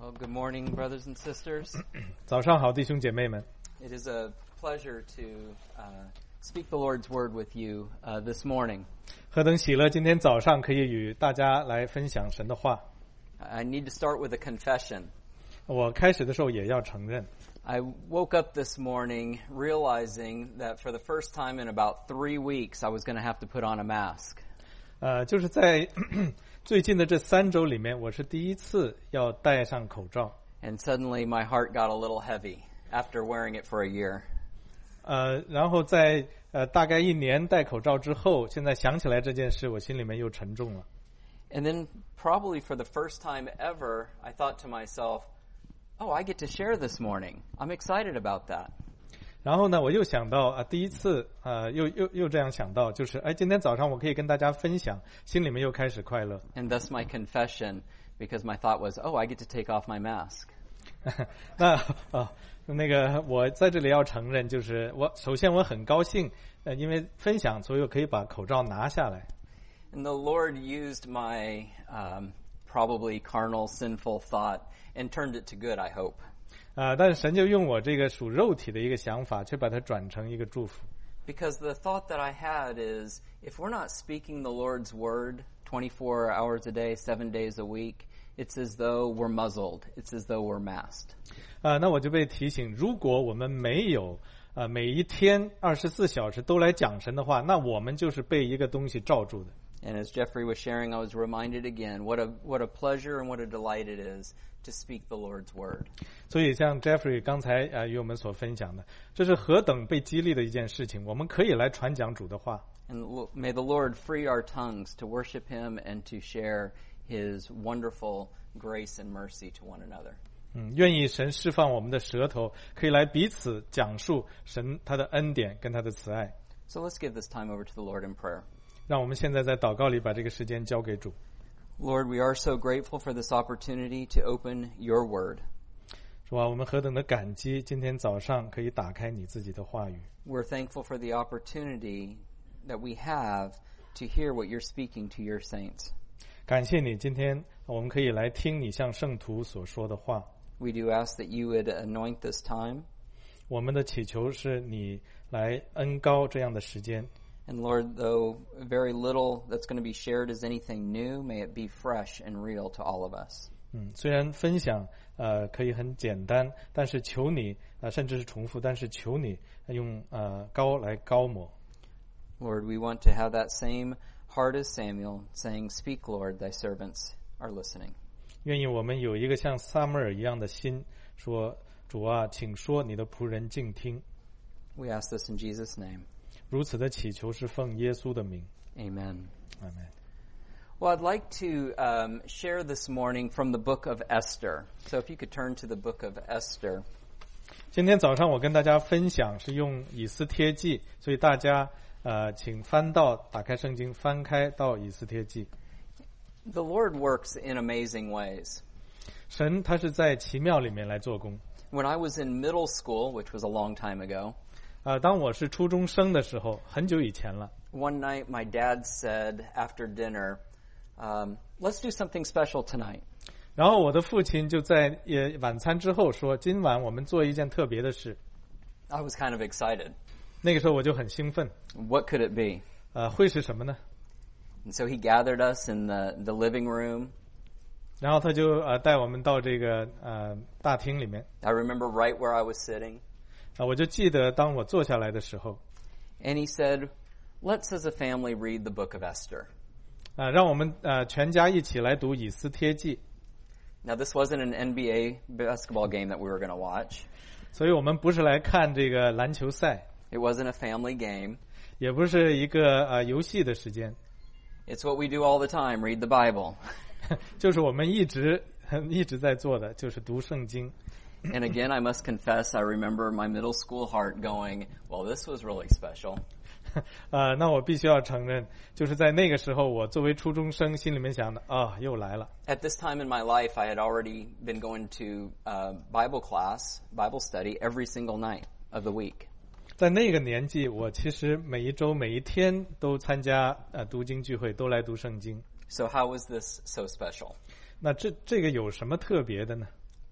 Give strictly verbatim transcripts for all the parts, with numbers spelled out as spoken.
Well, good morning, brothers and sisters. 早上好，弟兄姐妹们。 It is a pleasure to uh, speak the Lord's word with you uh, this morning. 何等喜乐！今天早上可以与大家来分享神的话。 I need to start with a confession. 我开始的时候也要承认， I woke up this morning realizing that for the first time in about three weeks, I was going to have to put on a mask. 呃，就是在最近的这三周里面，我是第一次要戴上口罩。 And suddenly my heart got a little heavy after wearing it for a year. 呃，然后在呃大概一年戴口罩之后，现在想起来这件事，我心里面又沉重了。 And then probably for the first time ever, I thought to myself, oh, I get to share this morning. I'm excited about that. 然后呢，我又想到啊，第一次啊、呃，又又又这样想到，就是哎，今天早上我可以跟大家分享，心里面又开始快乐。 And thus my confession, because my thought was, oh, I get to take off my mask. 那啊，那个我在这里要承认，就是我首先我很高兴，呃，因为分享，所以我可以把口罩拿下来。 And the Lord used my um, probably carnal, sinful thought and turned it to good, I hope. 啊，但是神就用我这个属肉体的一个想法，去把它转成一个祝福。 Because the thought that I had is, if we're not speaking the Lord's word twenty-four hours a day, seven days a week, it's as though we're muzzled. It's as though we're masked. 啊，那我就被提醒，如果我们没有啊每一天二十四小时都来讲神的话，那我们就是被一个东西罩住的。 And as Jeffrey was sharing, I was reminded again what a what a pleasure and what a delight it is to speak the Lord's word. 所以像 Jeffrey 刚才啊与我们所分享的，这是何等被激励的一件事情，我们可以来传讲主的话。 And may the Lord free our tongues to worship Him and to share His wonderful grace and mercy to one another. 嗯，愿意神释放我们的舌头，可以来彼此讲述神他的恩典跟他的慈爱。 So let's give this time over to the Lord in prayer. 让我们现在在祷告里把这个时间交给主。 Lord, we are so grateful for this opportunity to open your word. 主啊，我们何等的感激，今天早上可以打开你自己的话语。 We're thankful for the opportunity that we have to hear what you're speaking to your saints. 感谢你，今天我们可以来听你向圣徒所说的话。 We do ask that you would anoint this time. 我们的祈求是你来恩膏这样的时间。 And Lord, though very little that's going to be shared is anything new, may it be fresh and real to all of us. 嗯，虽然分享呃可以很简单，但是求你呃甚至是重复，但是求你用呃膏来膏抹。 Lord, we want to have that same heart as Samuel, saying, "Speak, Lord, thy servants are listening." 愿意我们有一个像撒母耳一样的心，说主啊，请说，你的仆人静听。 We ask this in Jesus' name. 如此的祈求是奉耶稣的名。 Amen. Amen. Well, I'd like to um, share this morning from the book of Esther. So if you could turn to the book of Esther. 今天早上我跟大家分享是用以斯帖记，所以大家呃请翻到打开圣经，翻开到以斯帖记。 The Lord works in amazing ways. 神他是在奇妙里面来做工。 When I was in middle school, which was a long time ago, 啊、当我是初中生的时候，很久以前了。 one night my dad said after dinner, um, let's do something special tonight. 然后我的父亲就在也晚餐之后说，今晚我们做一件特别的事。 I was kind of excited. 那个时候我就很兴奋。 What could it be? 呃，会是什么呢？ And so he gathered us in the, the living room. 然后他就呃带我们到这个呃大厅里面。 I remember right where I was sitting. 啊，我就记得当我坐下来的时候， And he said, let's as a family read the book of Esther. 啊，让我们呃全家一起来读以斯帖记。 Now, this wasn't an N B A basketball game that we were going to watch. 所以我们不是来看这个篮球赛， It wasn't a family game. 也不是一个呃游戏的时间， It's what we do all the time, read the Bible. 就是我们一直一直在做的，就是读圣经。 And again, I must confess, I remember my middle school heart going, well, this was really special. 呃，那我必须要承认，就是在那个时候，我作为初中生，心里面想的啊，又来了。 At this time in my life, I had already been going to uh, Bible class, Bible study, every single night of the week. 在那个年纪，我其实每一周、每一天都参加呃读经聚会，都来读圣经。 So how was this so special? 那这这个有什么特别的呢？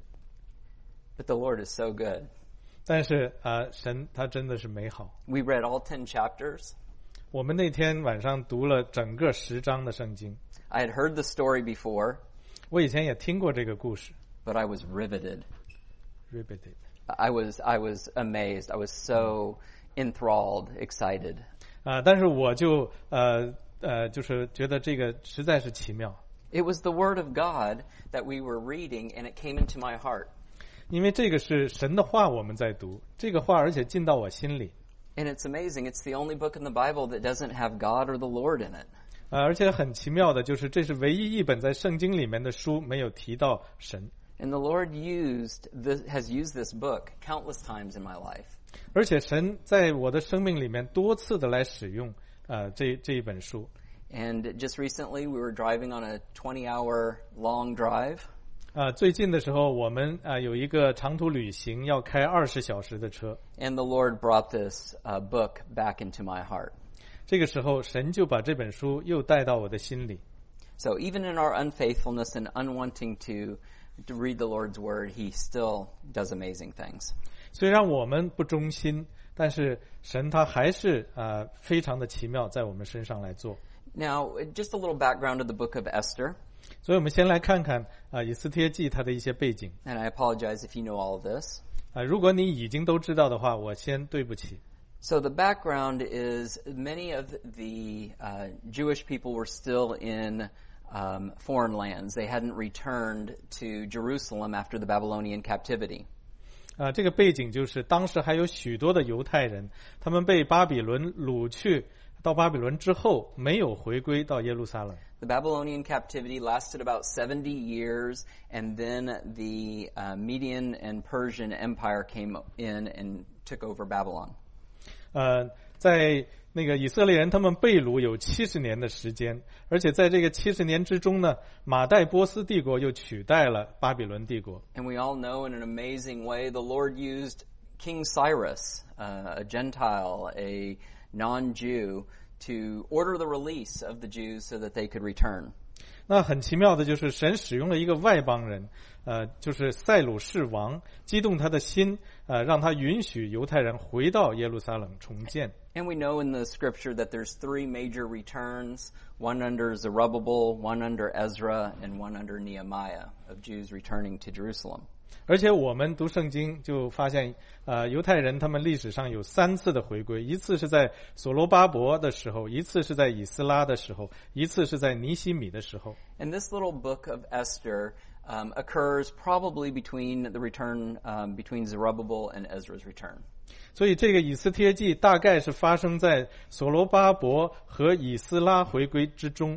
But the Lord is so good. 但是啊、呃，神他真的是美好。 We read all ten chapters. 我们那天晚上读了整个十章的圣经。 I had heard the story before. 我以前也听过这个故事。 But I was riveted. Riveted. I was I was amazed. I was so enthralled, excited. 啊、呃，但是我就呃呃，就是觉得这个实在是奇妙。 It was the Word of God that we were reading, and it came into my heart. 因为这个是神的话，我们在读这个话，而且进到我心里。 And it's amazing. It's the only book in the Bible that doesn't have God or the Lord in it. 啊、呃，而且很奇妙的就是，这是唯一一本在圣经里面的书没有提到神。 And the Lord used this, has used this book countless times in my life. 而且神在我的生命里面多次的来使用呃这这一本书。 And just recently, we were driving on a twenty-hour long drive. 啊、呃，最近的时候，我们啊、呃、有一个长途旅行，要开二十小时的车。 And the Lord brought this uh, book back into my heart. 这个时候，神就把这本书又带到我的心里。 So even in our unfaithfulness and unwanting to to read the Lord's word, He still does amazing things. 虽然我们不忠心，但是神他还是啊、呃、非常的奇妙，在我们身上来做。 Now, just a little background of the book of Esther. 所以我们先来看看啊、呃、以斯帖记它的一些背景。 And I apologize if you know all of this. 啊、呃，如果你已经都知道的话，我先对不起。 So the background is many of the uh, Jewish people were still in um, foreign lands. They hadn't returned to Jerusalem after the Babylonian captivity. 啊、呃，这个背景就是当时还有许多的犹太人，他们被巴比伦掳去。到巴比伦之后，没有回归到耶路撒冷。 The Babylonian captivity lasted about seventy years, and then the uh, Median and Persian Empire came in and took over Babylon. 呃，在那个以色列人他们被掳有七十年的时间，而且在这个七十年之中呢，马代波斯帝国又取代了巴比伦帝国。 And we all know in an amazing way, the Lord used King Cyrus, uh, a Gentile, a non-Jew, to order the release of the Jews so that they could return. 那很奇妙的就是神使用了一个外邦人，呃，就是塞鲁士王，激动他的心，呃，让他允许犹太人回到耶路撒冷重建。 And we know in the scripture that there's three major returns, one under Zerubbabel, one under Ezra, and one under Nehemiah, of Jews returning to Jerusalem. 而且我们读圣经就发现，呃，犹太人他们历史上有三次的回归，一次是在所罗巴伯的时候，一次是在以斯拉的时候，一次是在尼希米的时候。 And this little book of Esther um, occurs probably between the return um, between Zerubbabel and Ezra's return. 所以这个以斯帖记大概是发生在所罗巴伯和以斯拉回归之中。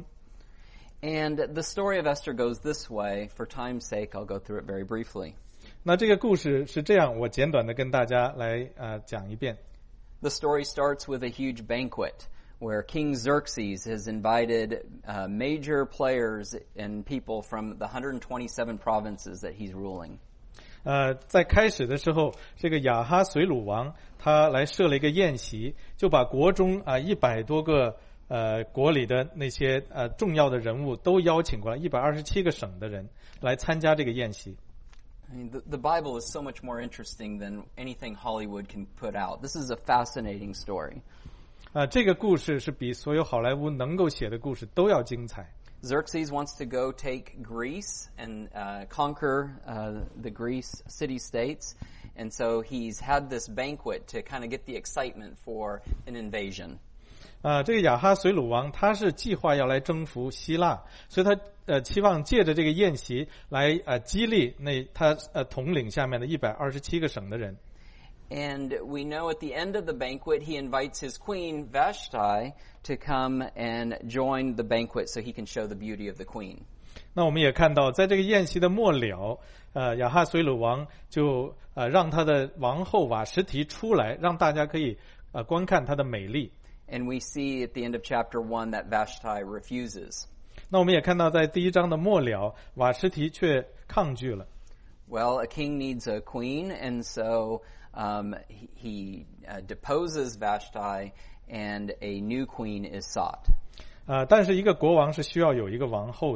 And the story of Esther goes this way. For time's sake, I'll go through it very briefly. 那这个故事是这样，我简短的跟大家来呃讲一遍。 The story starts with a huge banquet where King Xerxes has invited uh, major players and people from the one hundred twenty-seven provinces that he's ruling. 呃，在开始的时候，这个亚哈随鲁王他来设了一个宴席，就把国中啊一百多个呃国里的那些呃重要的人物都邀请过来，一百二十七个省的人来参加这个宴席。 I mean, the, the Bible is so much more interesting than anything Hollywood can put out. This is a fascinating story. 啊，这个故事是比所有好莱坞能够写的故事都要精彩。 Xerxes wants to go take Greece and uh, conquer uh, the Greece city-states, and so he's had this banquet to kind of get the excitement for an invasion. 啊，这个亚哈随鲁王他是计划要来征服希腊，所以他呃期望借着这个宴席来呃激励那他呃统领下面的一百二十七个省的人。 And we know at the end of the banquet, he invites his queen, Vashti, to come and join the banquet so he can show the beauty of the queen. 那我们也看到，在这个宴席的末了，呃，亚哈随鲁王就呃让他的王后瓦实提出来，让大家可以呃观看她的美丽。 And we see at the end of chapter one that Vashti refuses. 那我们也看到，在第一章的末了，瓦实提却抗拒了。 Well, a king needs a queen, and so um, he, he uh, deposes Vashti, and a new queen is sought. 啊、呃，但是一个国王是需要有一个王后的，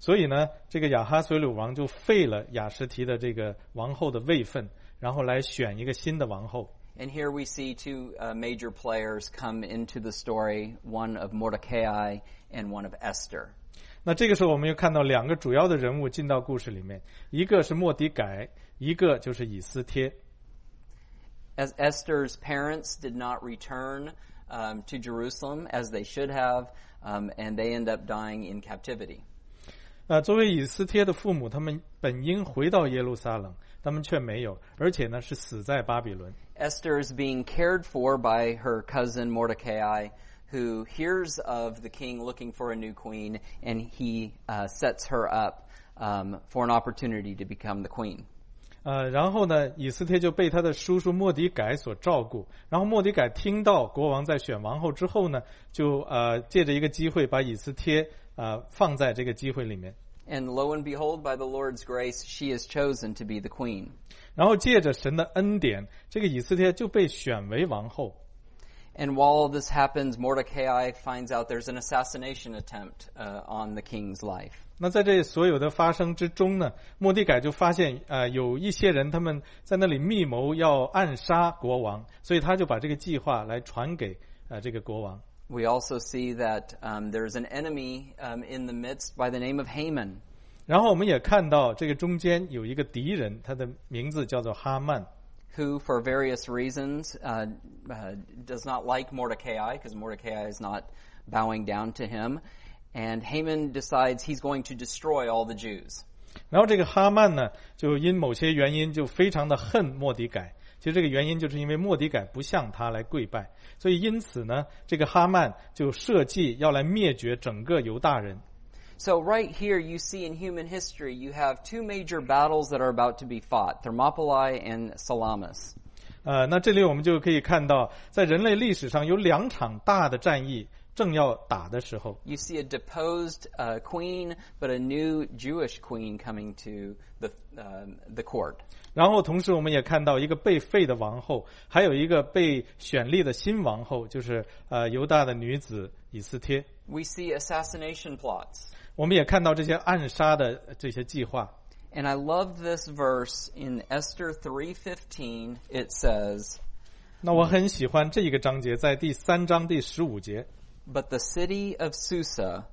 所以呢，这个亚哈随鲁王就废了雅实提的这个王后的位分，然后来选一个新的王后。 And here we see two uh, major players come into the story, one of Mordecai and one of Esther. 那这个时候我们又看到两个主要的人物进到故事里面，一个是末底改，一个就是以斯帖。 As Esther's parents did not return um, to Jerusalem as they should have, um, and they end up dying in captivity. 呃，作为以斯帖的父母，他们本应回到耶路撒冷，他们却没有，而且呢是死在巴比伦。 Esther is being cared for by her cousin Mordecai, who hears of the king looking for a new queen, and he uh, sets her up um, for an opportunity to become the queen. 呃，然后呢，以斯帖就被他的叔叔末底改所照顾。然后末底改听到国王在选王后之后呢，就呃借着一个机会把以斯帖呃放在这个机会里面。 And lo and behold, by the Lord's grace, she is chosen to be the queen. 然后借着神的恩典，这个以斯帖就被选为王后。 And while this happens, Mordecai finds out there's an assassination attempt uh, on the king's life. 那在这所有的发生之中呢，末底改就发现呃有一些人他们在那里密谋要暗杀国王，所以他就把这个计划来传给呃这个国王。 We also see that um, there's an enemy um, in the midst by the name of Haman. 然后我们也看到这个中间有一个敌人，他的名字叫做哈曼。 Who, for various reasons, uh, uh, does not like Mordecai, because Mordecai is not bowing down to him. And Haman decides he's going to destroy all the Jews. 然后这个哈曼呢，就因某些原因就非常的恨末底改。其实这个原因就是因为末底改不向他来跪拜，所以因此呢，这个哈曼就设计要来灭绝整个犹大人。 So right here you see in human history you have two major battles that are about to be fought, Thermopylae and Salamis. 呃，那这里我们就可以看到，在人类历史上有两场大的战役正要打的时候。 You see a deposed uh, queen, but a new Jewish queen coming to the uh, the court. 然后同时我们也看到一个被废的王后，还有一个被选立的新王后，就是呃犹大的女子以斯帖。 We see assassination plots. 我们也看到这些暗杀的这些计划。 And I love this verse in Esther three fifteen. It says, 那我很喜欢这一个章节，在第三章第十五节。 But the city of Susa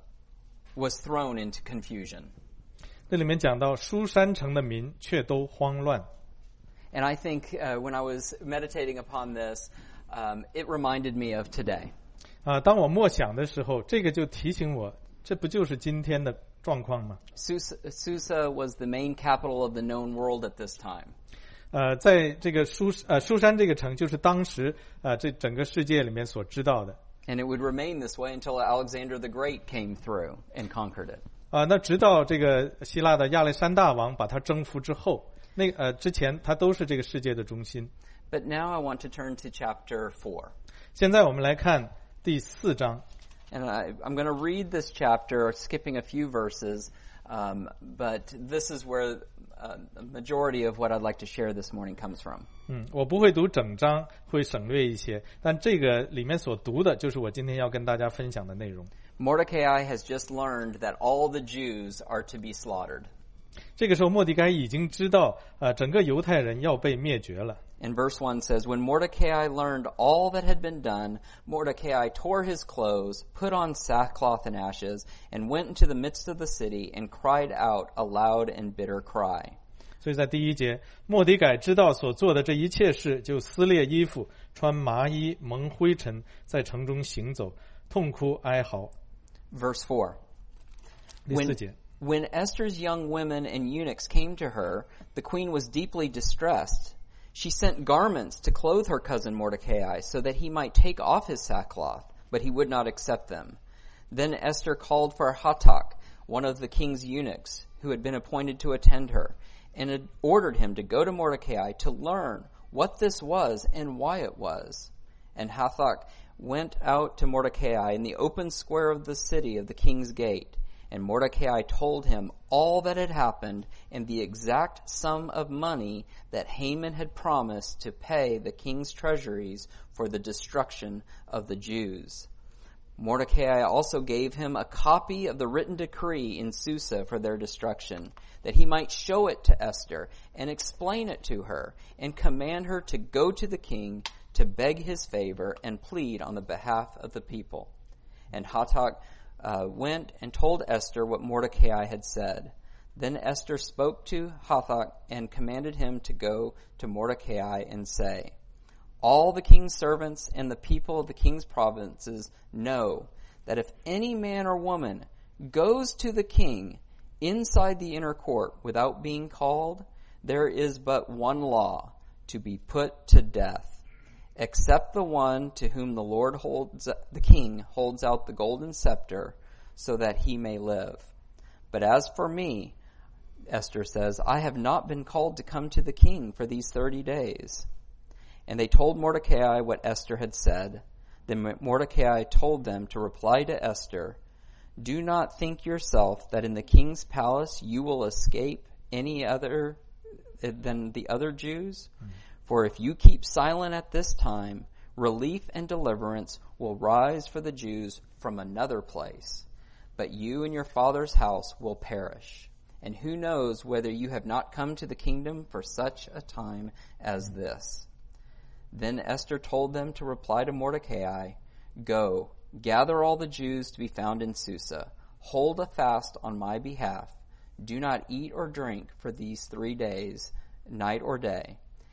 was thrown into confusion. 这里面讲到书珊城的民却都慌乱。 And I think uh, when I was meditating upon this, um, it reminded me of today. 啊，当我默想的时候，这个就提醒我，这不就是今天的状况吗？ Susa, Susa was the main capital of the known world at this time. 呃，在这个书呃书珊这个城，就是当时呃这整个世界里面所知道的。 And it would remain this way until Alexander the Great came through and conquered it. 啊，那直到这个希腊的亚历山大王把它征服之后，那呃之前它都是这个世界的中心。 But now I want to turn to chapter four. 现在我们来看第四章。 And I, I'm going to read this chapter, skipping a few verses, um, but this is where uh, the majority of what I'd like to share this morning comes from. 嗯，我不会读整章，会省略一些，但这个里面所读的就是我今天要跟大家分享的内容。 Mordecai has just learned that all the Jews are to be slaughtered. 这个时候，末底改已经知道，呃，整个犹太人要被灭绝了。 And verse one says, When Mordecai learned all that had been done, Mordecai tore his clothes, put on sackcloth and ashes, and went into the midst of the city and cried out a loud and bitter cry. 所以在第一节，末底改知道所做的这一切事，就撕裂衣服，穿麻衣，蒙灰尘，在城中行走，痛哭哀嚎。 Verse four. 第四节。 When Esther's young women and eunuchs came to her, the queen was deeply distressed. She sent garments to clothe her cousin Mordecai so that he might take off his sackcloth, but he would not accept them. Then Esther called for Hatak, one of the king's eunuchs, who had been appointed to attend her, and had ordered him to go to Mordecai to learn what this was and why it was. And Hathach went out to Mordecai in the open square of the city of the king's gate. And Mordecai told him all that had happened and the exact sum of money that Haman had promised to pay the king's treasuries for the destruction of the Jews. Mordecai also gave him a copy of the written decree in Susa for their destruction, that he might show it to Esther and explain it to her and command her to go to the king to beg his favor and plead on the behalf of the people. And Hathach uh, went and told Esther what Mordecai had said. Then Esther spoke to Hathach and commanded him to go to Mordecai and say, all the king's servants and the people of the king's provinces know that if any man or woman goes to the king inside the inner court without being called, there is but one law, to be put to death, except the one to whom the Lord holds, the king holds out the golden scepter so that he may live. But as for me, Esther says, I have not been called to come to the king for these thirty days. And they told Mordecai what Esther had said. Then Mordecai told them to reply to Esther, do not think yourself that in the king's palace you will escape any other than the other Jews. Mm-hmm. For if you keep silent at this time, relief and deliverance will rise for the Jews from another place. But you and your father's house will perish. And who knows whether you have not come to the kingdom for such a time as this. Then Esther told them to reply to Mordecai, go, gather all the Jews to be found in Susa. Hold a fast on my behalf. Do not eat or drink for these three days, night or day.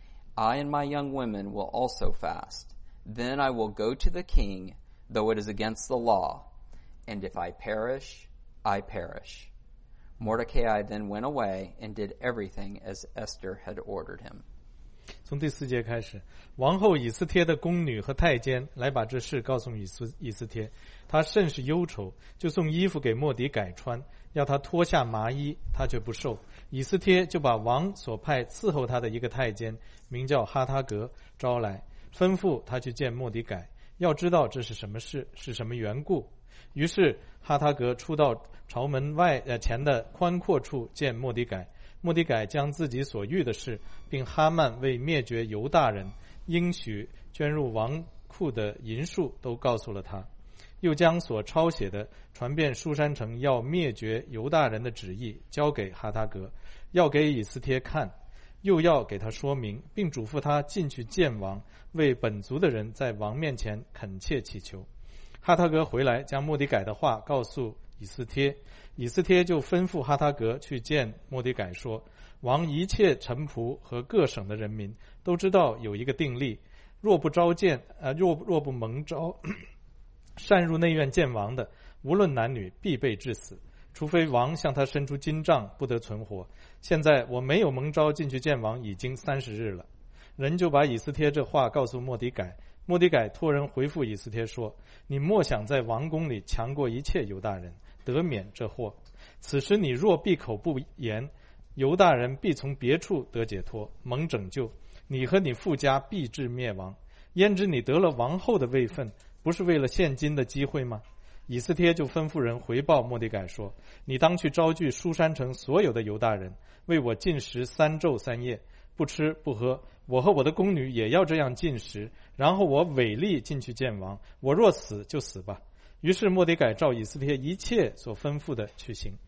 I and my young women will also fast. Then I will go to the king, though it is against the law. And if I perish, I perish. Mordecai then went away and did everything as Esther had ordered him. 从第四节开始，王后以斯帖的宫女和太监来把这事告诉以斯以斯帖，他甚是忧愁，就送衣服给末底改穿，要他脱下麻衣，他却不受。以斯帖就把王所派伺候他的一个太监，名叫哈他革，招来，吩咐他去见末底改，要知道这是什么事，是什么缘故。于是哈他革出到朝门外呃前的宽阔处见末底改。末底改将自己所遇的事，并哈曼为灭绝犹大人应许捐入王库的银数都告诉了他，又将所抄写的传遍书珊城要灭绝犹大人的旨意交给哈他革，要给以斯帖看，又要给他说明，并嘱咐他进去见王，为本族的人在王面前恳切祈求。哈他革回来，将末底改的话告诉以斯帖，以斯帖就吩咐哈他革去见末底改说，王一切臣仆和各省的人民都知道有一个定例，若不召见呃若若不蒙召擅入内院见王的，无论男女必被致死，除非王向他伸出金杖，不得存活。现在我没有蒙召进去见王已经三十日了。人就把以斯帖这话告诉末底改，末底改托人回复以斯帖说，你莫想在王宫里强过一切犹大人，得免这祸。此时你若闭口不言，犹大人必从别处得解脱，蒙拯救，你和你父家必至灭亡。焉知你得了王后的位分，不是为了现今的机会吗？以斯帖就吩咐人回报末底改说，你当去招聚书珊城所有的犹大人，为我禁食三昼三夜，不吃不喝，我和我的宫女也要这样禁食，然后我违例进去见王，我若死就死吧。于是末底改照以斯帖一切所吩咐的去行。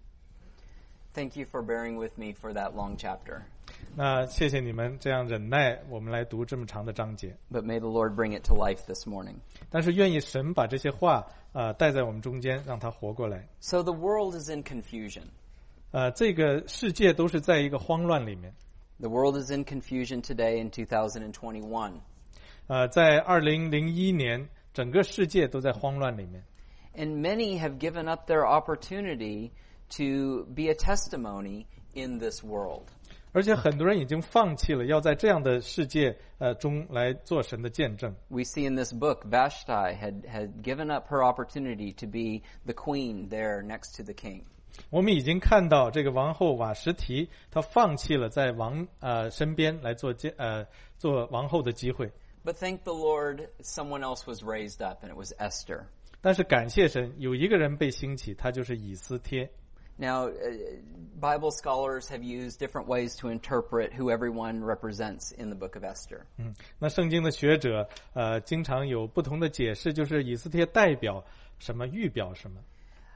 Thank you for bearing with me for that long chapter. 那谢谢你们这样忍耐我们来读这么长的章节。 But may the Lord bring it to life this morning. 但是愿意神把这些话呃带在我们中间，让它活过来。 So the world is in confusion. 呃，这个世界都是在一个慌乱里面。 The world is in confusion today in two thousand twenty-one. 呃，在二零零一年，整个世界都在慌乱里面。 And many have given up their opportunity to be a testimony in this world. 而且很多人已经放弃了要在这样的世界呃中来做神的见证。 We see in this book, Vashti had, had given up her opportunity to be the queen there next to the king. 我们已经看到这个王后瓦实提，她放弃了在王呃身边来做呃做王后的机会。 But thank the Lord, someone else was raised up, and it was Esther. 但是感谢神，有一个人被兴起，他就是以斯帖。 Now, uh, Bible scholars have used different ways to interpret who everyone represents in the book of Esther. 嗯，那圣经的学者呃经常有不同的解释，就是以斯帖代表什么，预表什么。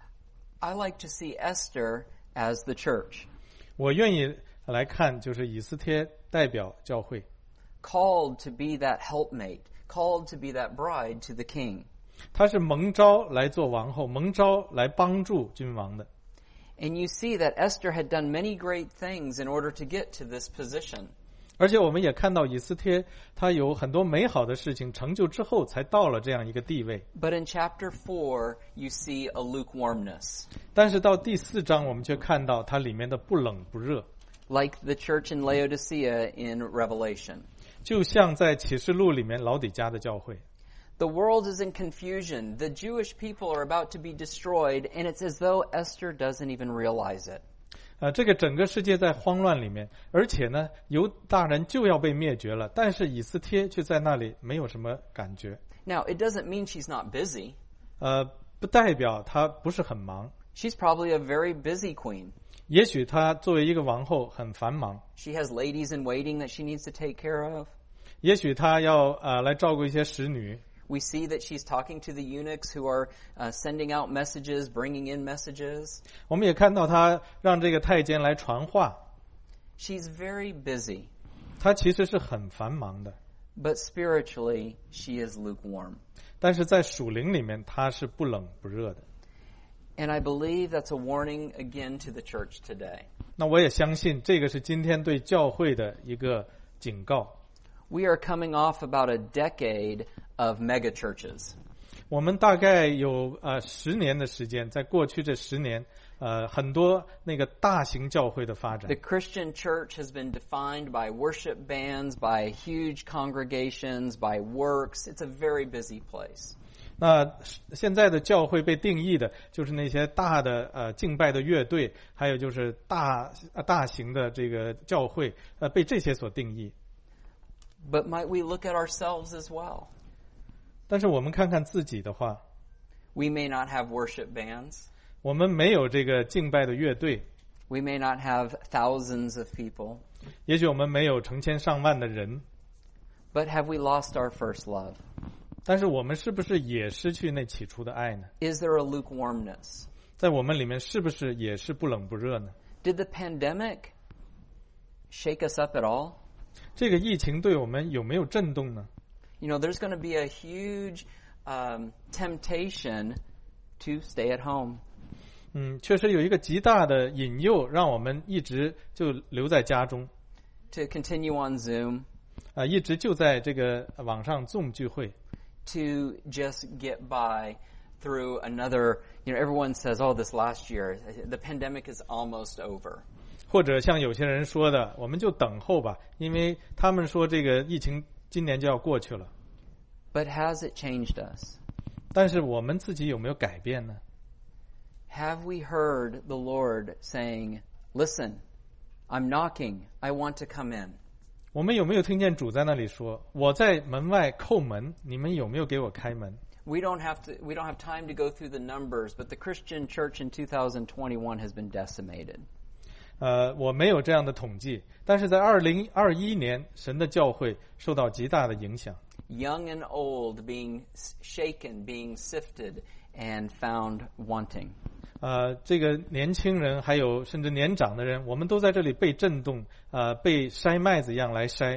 I like to see Esther as the church. 我愿意来看，就是以斯帖代表教会。 Called to be that helpmate, called to be that bride to the king. 他是蒙召来做王后，蒙召来帮助君王的。 And you see that Esther had done many great things in order to get to this position. 而且我们也看到以斯帖他有很多美好的事情成就之后，才到了这样一个地位。 But in chapter four, you see a lukewarmness. 但是到第四章，我们却看到它里面的不冷不热。 Like the church in Laodicea in Revelation. 就像在启示录里面老底嘉的教会。 The world is in confusion. The Jewish people are about to be destroyed, and it's as though Esther doesn't even realize it. 呃，这个整个世界在慌乱里面，而且呢，犹大人就要被灭绝了，但是以斯帖却在那里没有什么感觉。 Now, it doesn't mean she's not busy. 呃，不代表她不是很忙。 She's probably a very busy queen. 也许她作为一个王后很繁忙。 She has ladies in waiting that she needs to take care of. 也许她要呃来照顾一些使女。 We see that she's talking to the eunuchs who are uh, sending out messages, bringing in messages. 我们也看到她让这个太监来传话。 She's very busy. 她其实是很繁忙的。 But spiritually, she is lukewarm. 但是在属灵里面，她是不冷不热的。 And I believe that's a warning again to the church today. 那我也相信这个是今天对教会的一个警告。 We are coming off about a decade of mega churches. 我们大概有呃十年的时间，在过去这十年，呃很多那个大型教会的发展。 The Christian church has been defined by worship bands, by huge congregations, by works. It's a very busy place. 那现在的教会被定义的就是那些大的呃敬拜的乐队，还有就是大大型的这个教会，呃被这些所定义。 But might we look at ourselves as well? 但是我们看看自己的话， We may not have worship bands. 我们没有这个敬拜的乐队。 We may not have thousands of people. 也许我们没有成千上万的人。 But have we lost our first love? 但是我们是不是也失去那起初的爱呢？ Is there a lukewarmness? 在我们里面是不是也是不冷不热呢？ Did the pandemic shake us up at all? 这个疫情对我们有没有震动呢？ You know, there's going to be a huge um, temptation to stay at home. 嗯，确实有一个极大的引诱，让我们一直就留在家中。 To continue on Zoom. 啊，一直就在这个网上 Zoom 聚会。 To just get by through another, you know, everyone says, oh, this last year, the pandemic is almost over. 或者像有些人说的，我们就等候吧，因为他们说这个疫情今年就要过去了。 But has it changed us? 但是我们自己有没有改变呢？ Have we heard the Lord saying, listen, I'm knocking, I want to come in? 我们有没有听见主在那里说，我在门外叩门，你们有没有给我开门？ We don't have to, we don't have time to go through the numbers, but the Christian church in two thousand twenty-one has been decimated. 呃，我没有这样的统计，但是在二零二一年，神的教会受到极大的影响。 Young and old being shaken, being sifted, and found wanting. 呃，这个年轻人还有甚至年长的人，我们都在这里被震动，呃，被筛麦子一样来筛。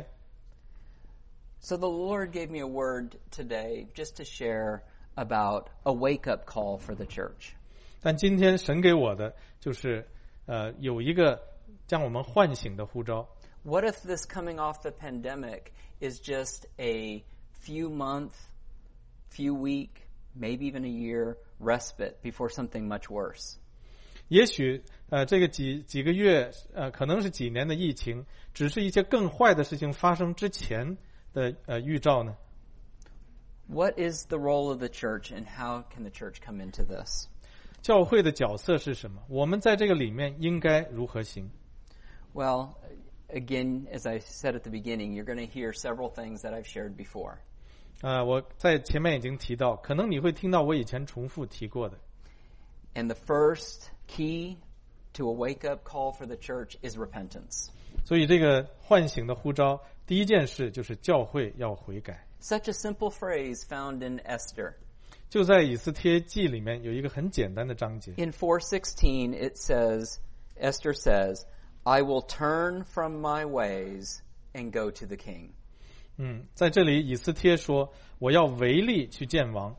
So the Lord gave me a word today just to share about a wake-up call for the church. 但今天神给我的就是呃有一个将我们唤醒的呼召。 What if this coming off the pandemic is just a few month, few week, maybe even a year respite before something much worse? 也许呃这个几几个月呃可能是几年的疫情，只是一些更坏的事情发生之前的呃预兆呢？ What is the role of the church and how can the church come into this? 教会的角色是什么？我们在这个里面应该如何行？ Well, again, as I said at the beginning, you're going to hear several things that I've shared before. 啊、呃，我在前面已经提到，可能你会听到我以前重复提过的。 And the first key to a wake-up call for the church is repentance. 所以这个唤醒的呼召，第一件事就是教会要悔改。 Such a simple phrase found in Esther. 就在以斯帖记里面有一个很简单的章节。 In four sixteen, it says, Esther says, I will turn from my ways and go to the king. 嗯，在这里以斯帖说，我要违例去见王。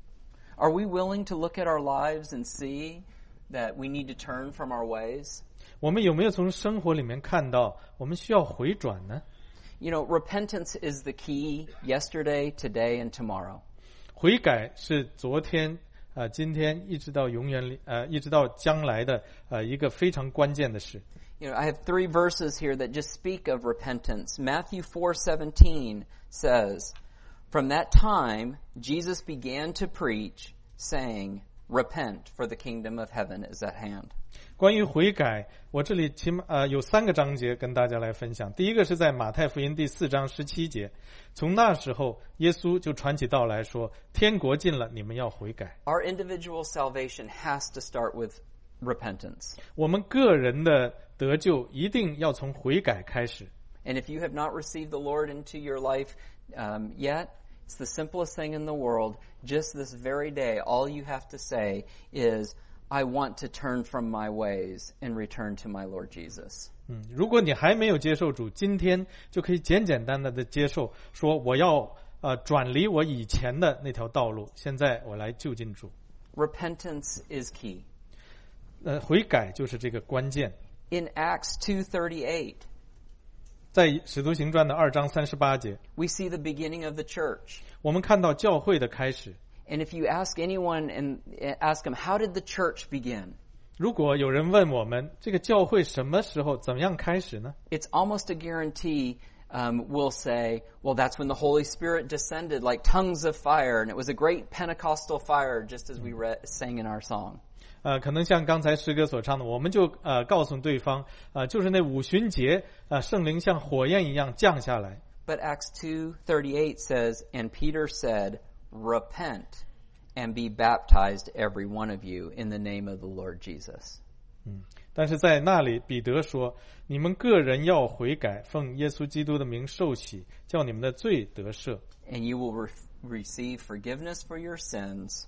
Are we willing to look at our lives and see that we need to turn from our ways? 我们有没有从生活里面看到我们需要回转呢？ You know, repentance is the key yesterday, today, and tomorrow. 悔改是昨天、呃、今天一直到永远里、呃、一直到将来的、呃、一个非常关键的事。 You know, I have three verses here that just speak of repentance. Matthew four seventeen says, From that time, Jesus began to preach, saying, Repent, for the kingdom of heaven is at hand. 关于悔改，我这里起码呃有三个章节跟大家来分享。第一个是在马太福音第四章十七节，从那时候耶稣就传起道来说，天国近了，你们要悔改。 Our individual salvation has to start with repentance. 我们个人的得救一定要从悔改开始。 And if you have not received the Lord into your life um, yet, it's the simplest thing in the world. Just this very day, all you have to say is, I want to turn from my ways and return to my Lord Jesus. 嗯，如果你还没有接受主，今天就可以简简单单的接受，说我要呃转离我以前的那条道路，现在我来就近主。 Repentance is key. 呃，悔改就是这个关键。 In Acts two thirty-eight, 在使徒行传的二章三十八节， we see the beginning of the church. 我们看到教会的开始。 And if you ask anyone and ask them, how did the church begin? 如果有人问我们这个教会什么时候怎么样开始呢？ It's almost a guarantee um, we'll say, well, that's when the Holy Spirit descended like tongues of fire, and it was a great Pentecostal fire, just as we read, sang in our song. 呃，可能像刚才诗歌所唱的，我们就呃告诉对方，呃，就是那五旬节，呃，圣灵像火焰一样降下来。 But Acts two thirty-eight says, and Peter said, Repent and be baptized, every one of you, in the name of the Lord Jesus. 嗯，但是在那里，彼得说：“你们个人要悔改，奉耶稣基督的名受洗，叫你们的罪得赦。 And you will re- receive forgiveness for your sins,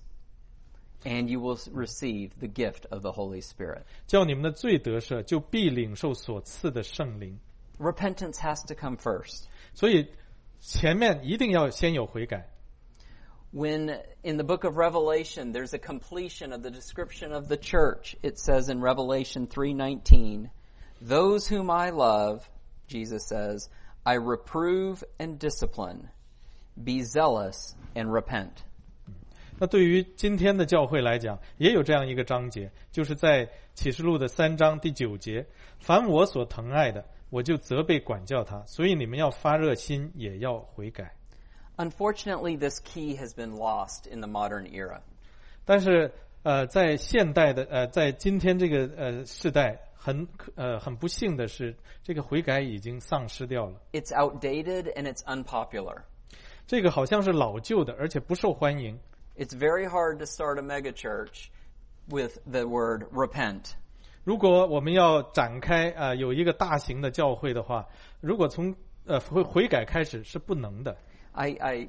and you will receive the gift of the Holy Spirit. 叫你们的罪得赦，就必领受所赐的圣灵。” Repentance has to come first. 所以前面一定要先有悔改。 When in the book of Revelation, there's a completion of the description of the church. It says in Revelation three nineteen, Those whom I love, Jesus says, I reprove and discipline. Be zealous and repent. 那对于今天的教会来讲，也有这样一个章节，就是在启示录的三章第九节，凡我所疼爱的，我就责备管教他，所以你们要发热心，也要悔改。 Unfortunately, this key has been lost in the modern era. 但是呃，在现代的呃，在今天这个呃世代，很呃很不幸的是，这个悔改已经丧失掉了。 It's outdated and it's unpopular. 这个好像是老旧的，而且不受欢迎。 It's very hard to start a megachurch with the word repent. 如果我们要展开啊、呃、有一个大型的教会的话，如果从呃悔悔改开始是不能的。 I, I,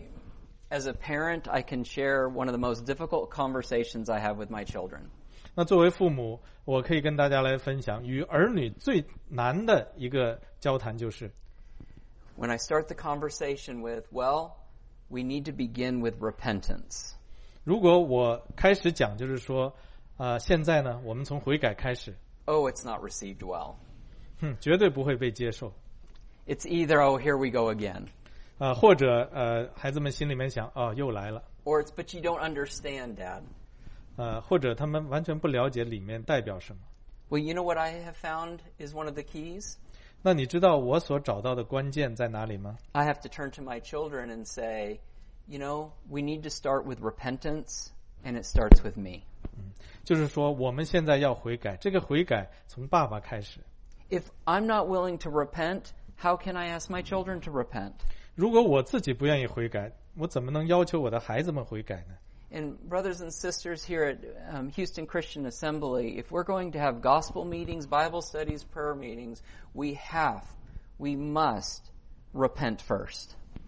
as a parent, I can share one of the most difficult conversations I have with my children. 那作为父母，我可以跟大家来分享，与儿女最难的一个交谈就是 When I start the conversation with, well, we need to begin with repentance. 如果我开始讲，就是说，呃，现在呢，我们从悔改开始， Oh, it's not received well. 哼，绝对不会被接受。 It's either, oh, here we go again. 呃，或者呃，孩子们心里面想，哦，又来了。 Or it's, but you don't understand, Dad. 呃，或者他们完全不了解里面代表什么。 Well, you know what I have found is one of the keys? 那你知道我所找到的关键在哪里吗？ I have to turn to my children and say, you know, we need to start with repentance, and it starts with me. 就是说，我们现在要悔改，这个悔改从爸爸开始。 If I'm not willing to repent, how can I ask my children to repent? 如果我自己不愿意悔改，我怎么能要求我的孩子们悔改呢？ And brothers and sisters here at um, Houston Christian Assembly, if we're going to have gospel meetings, Bible studies, prayer meetings, we have, we must repent first.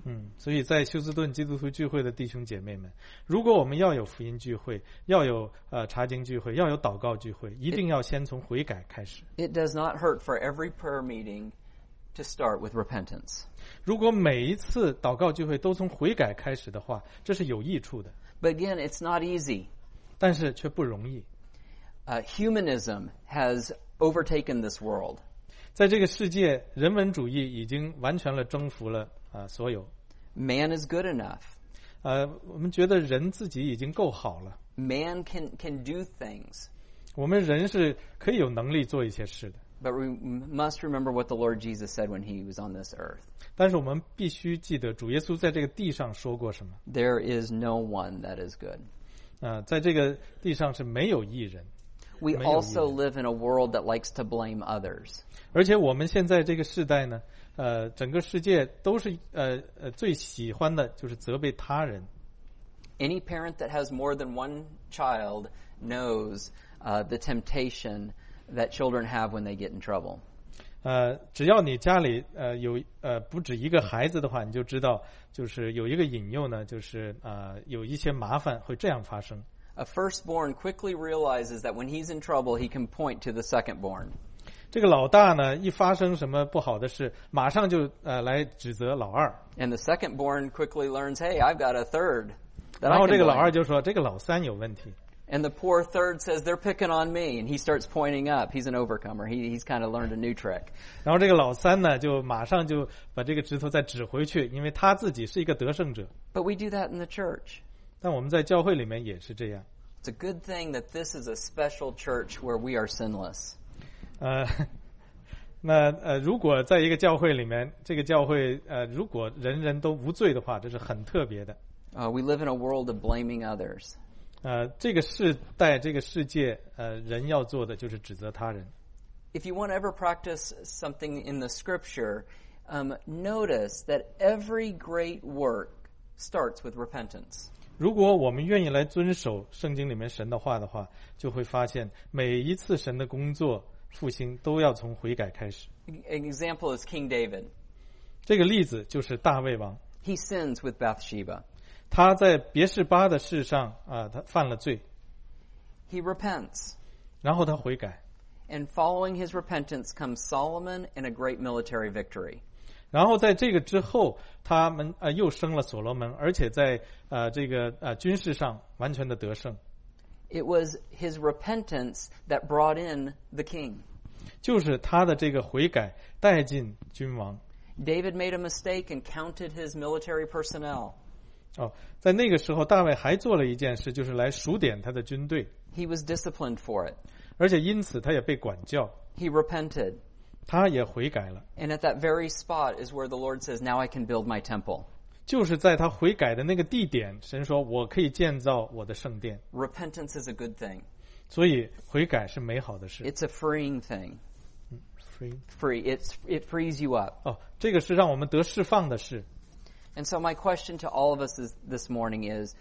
嗯，所以在休斯顿基督徒聚会的弟兄姐妹们，如果我们要有福音聚会，要有呃查经聚会，要有祷告聚会，一定要先从悔改开始。 It does not hurt for every prayer meeting to start with repentance. 如果每一次祷告聚会都从悔改开始的话，这是有益处的。 But again, it's not easy. 但是却不容易。 Uh, humanism has overtaken this world. 在这个世界，人文主义已经完全了征服了啊、呃、所有。 Man is good enough. 呃，我们觉得人自己已经够好了。 Man can can do things. 我们人是可以有能力做一些事的。 But we must remember what the Lord Jesus said when he was on this earth. 但是我们必须记得，主耶稣在这个地上说过什么。 There is no one that is good. 啊、呃，在这个地上是没有义人。 We also live in a world that likes to blame others. 而且我们现在这个世代呢，呃，整个世界都是呃呃最喜欢的就是责备他人。 Any parent that has more than one child knows uh, the temptation that children have when they get in trouble. 呃，只要你家里呃有呃不止一个孩子的话，你就知道，就是有一个引诱呢，就是啊、呃、有一些麻烦会这样发生。 A firstborn quickly realizes that when he's in trouble, he can point to the secondborn. 这个老大呢，一发生什么不好的事，马上就呃来指责老二。 And the secondborn quickly learns, hey, I've got a third. 然后这个老二就说，这个老三有问题。 And the poor third says, they're picking on me. And he starts pointing up. He's an overcomer. He, he's kind of learned a new trick. 然后这个老三呢，就马上就把这个指头再指回去，因为他自己是一个得胜者。 But we do that in the church. 但我们在教会里面也是这样。 It's a good thing that this is a special church where we are sinless. 呃，那呃，如果在一个教会里面，这个教会呃，如果人人都无罪的话，这是很特别的。 Uh, we live in a world of blaming others. 呃，这个世代，这个世界，呃，人要做的就是指责他人。 If you want to ever practice something in the Scripture, um, notice that every great work starts with repentance. 如果我们愿意来遵守圣经里面神的话的话，就会发现每一次神的工作复兴都要从悔改开始。 An example is King David. 这个例子就是大卫王， He sins with Bathsheba. 他在别是巴的事上啊、呃，他犯了罪， He repents. 然后他悔改， And following his repentance comes Solomon and a great military victory. 然后在这个之后，他们呃又生了所罗门，而且在呃这个呃军事上完全的得胜。 It was his repentance that brought in the king. 就是他的这个悔改带进君王。 David made a mistake and counted his military personnel. 哦，在那个时候，大卫还做了一件事，就是来数点他的军队。 He was disciplined for it. 而且因此他也被管教。 He repented. 他也悔改了。 And at that very spot is where the Lord says, now I can build my temple. 就是在他悔改的那个地点，神说我可以建造我的圣殿。 Repentance is a good thing. 所以悔改是美好的事。 It's a freeing thing. Free. Free. It's, it frees you up. 哦，这个是让我们得释放的事。 And so my question to all of us is, this morning is,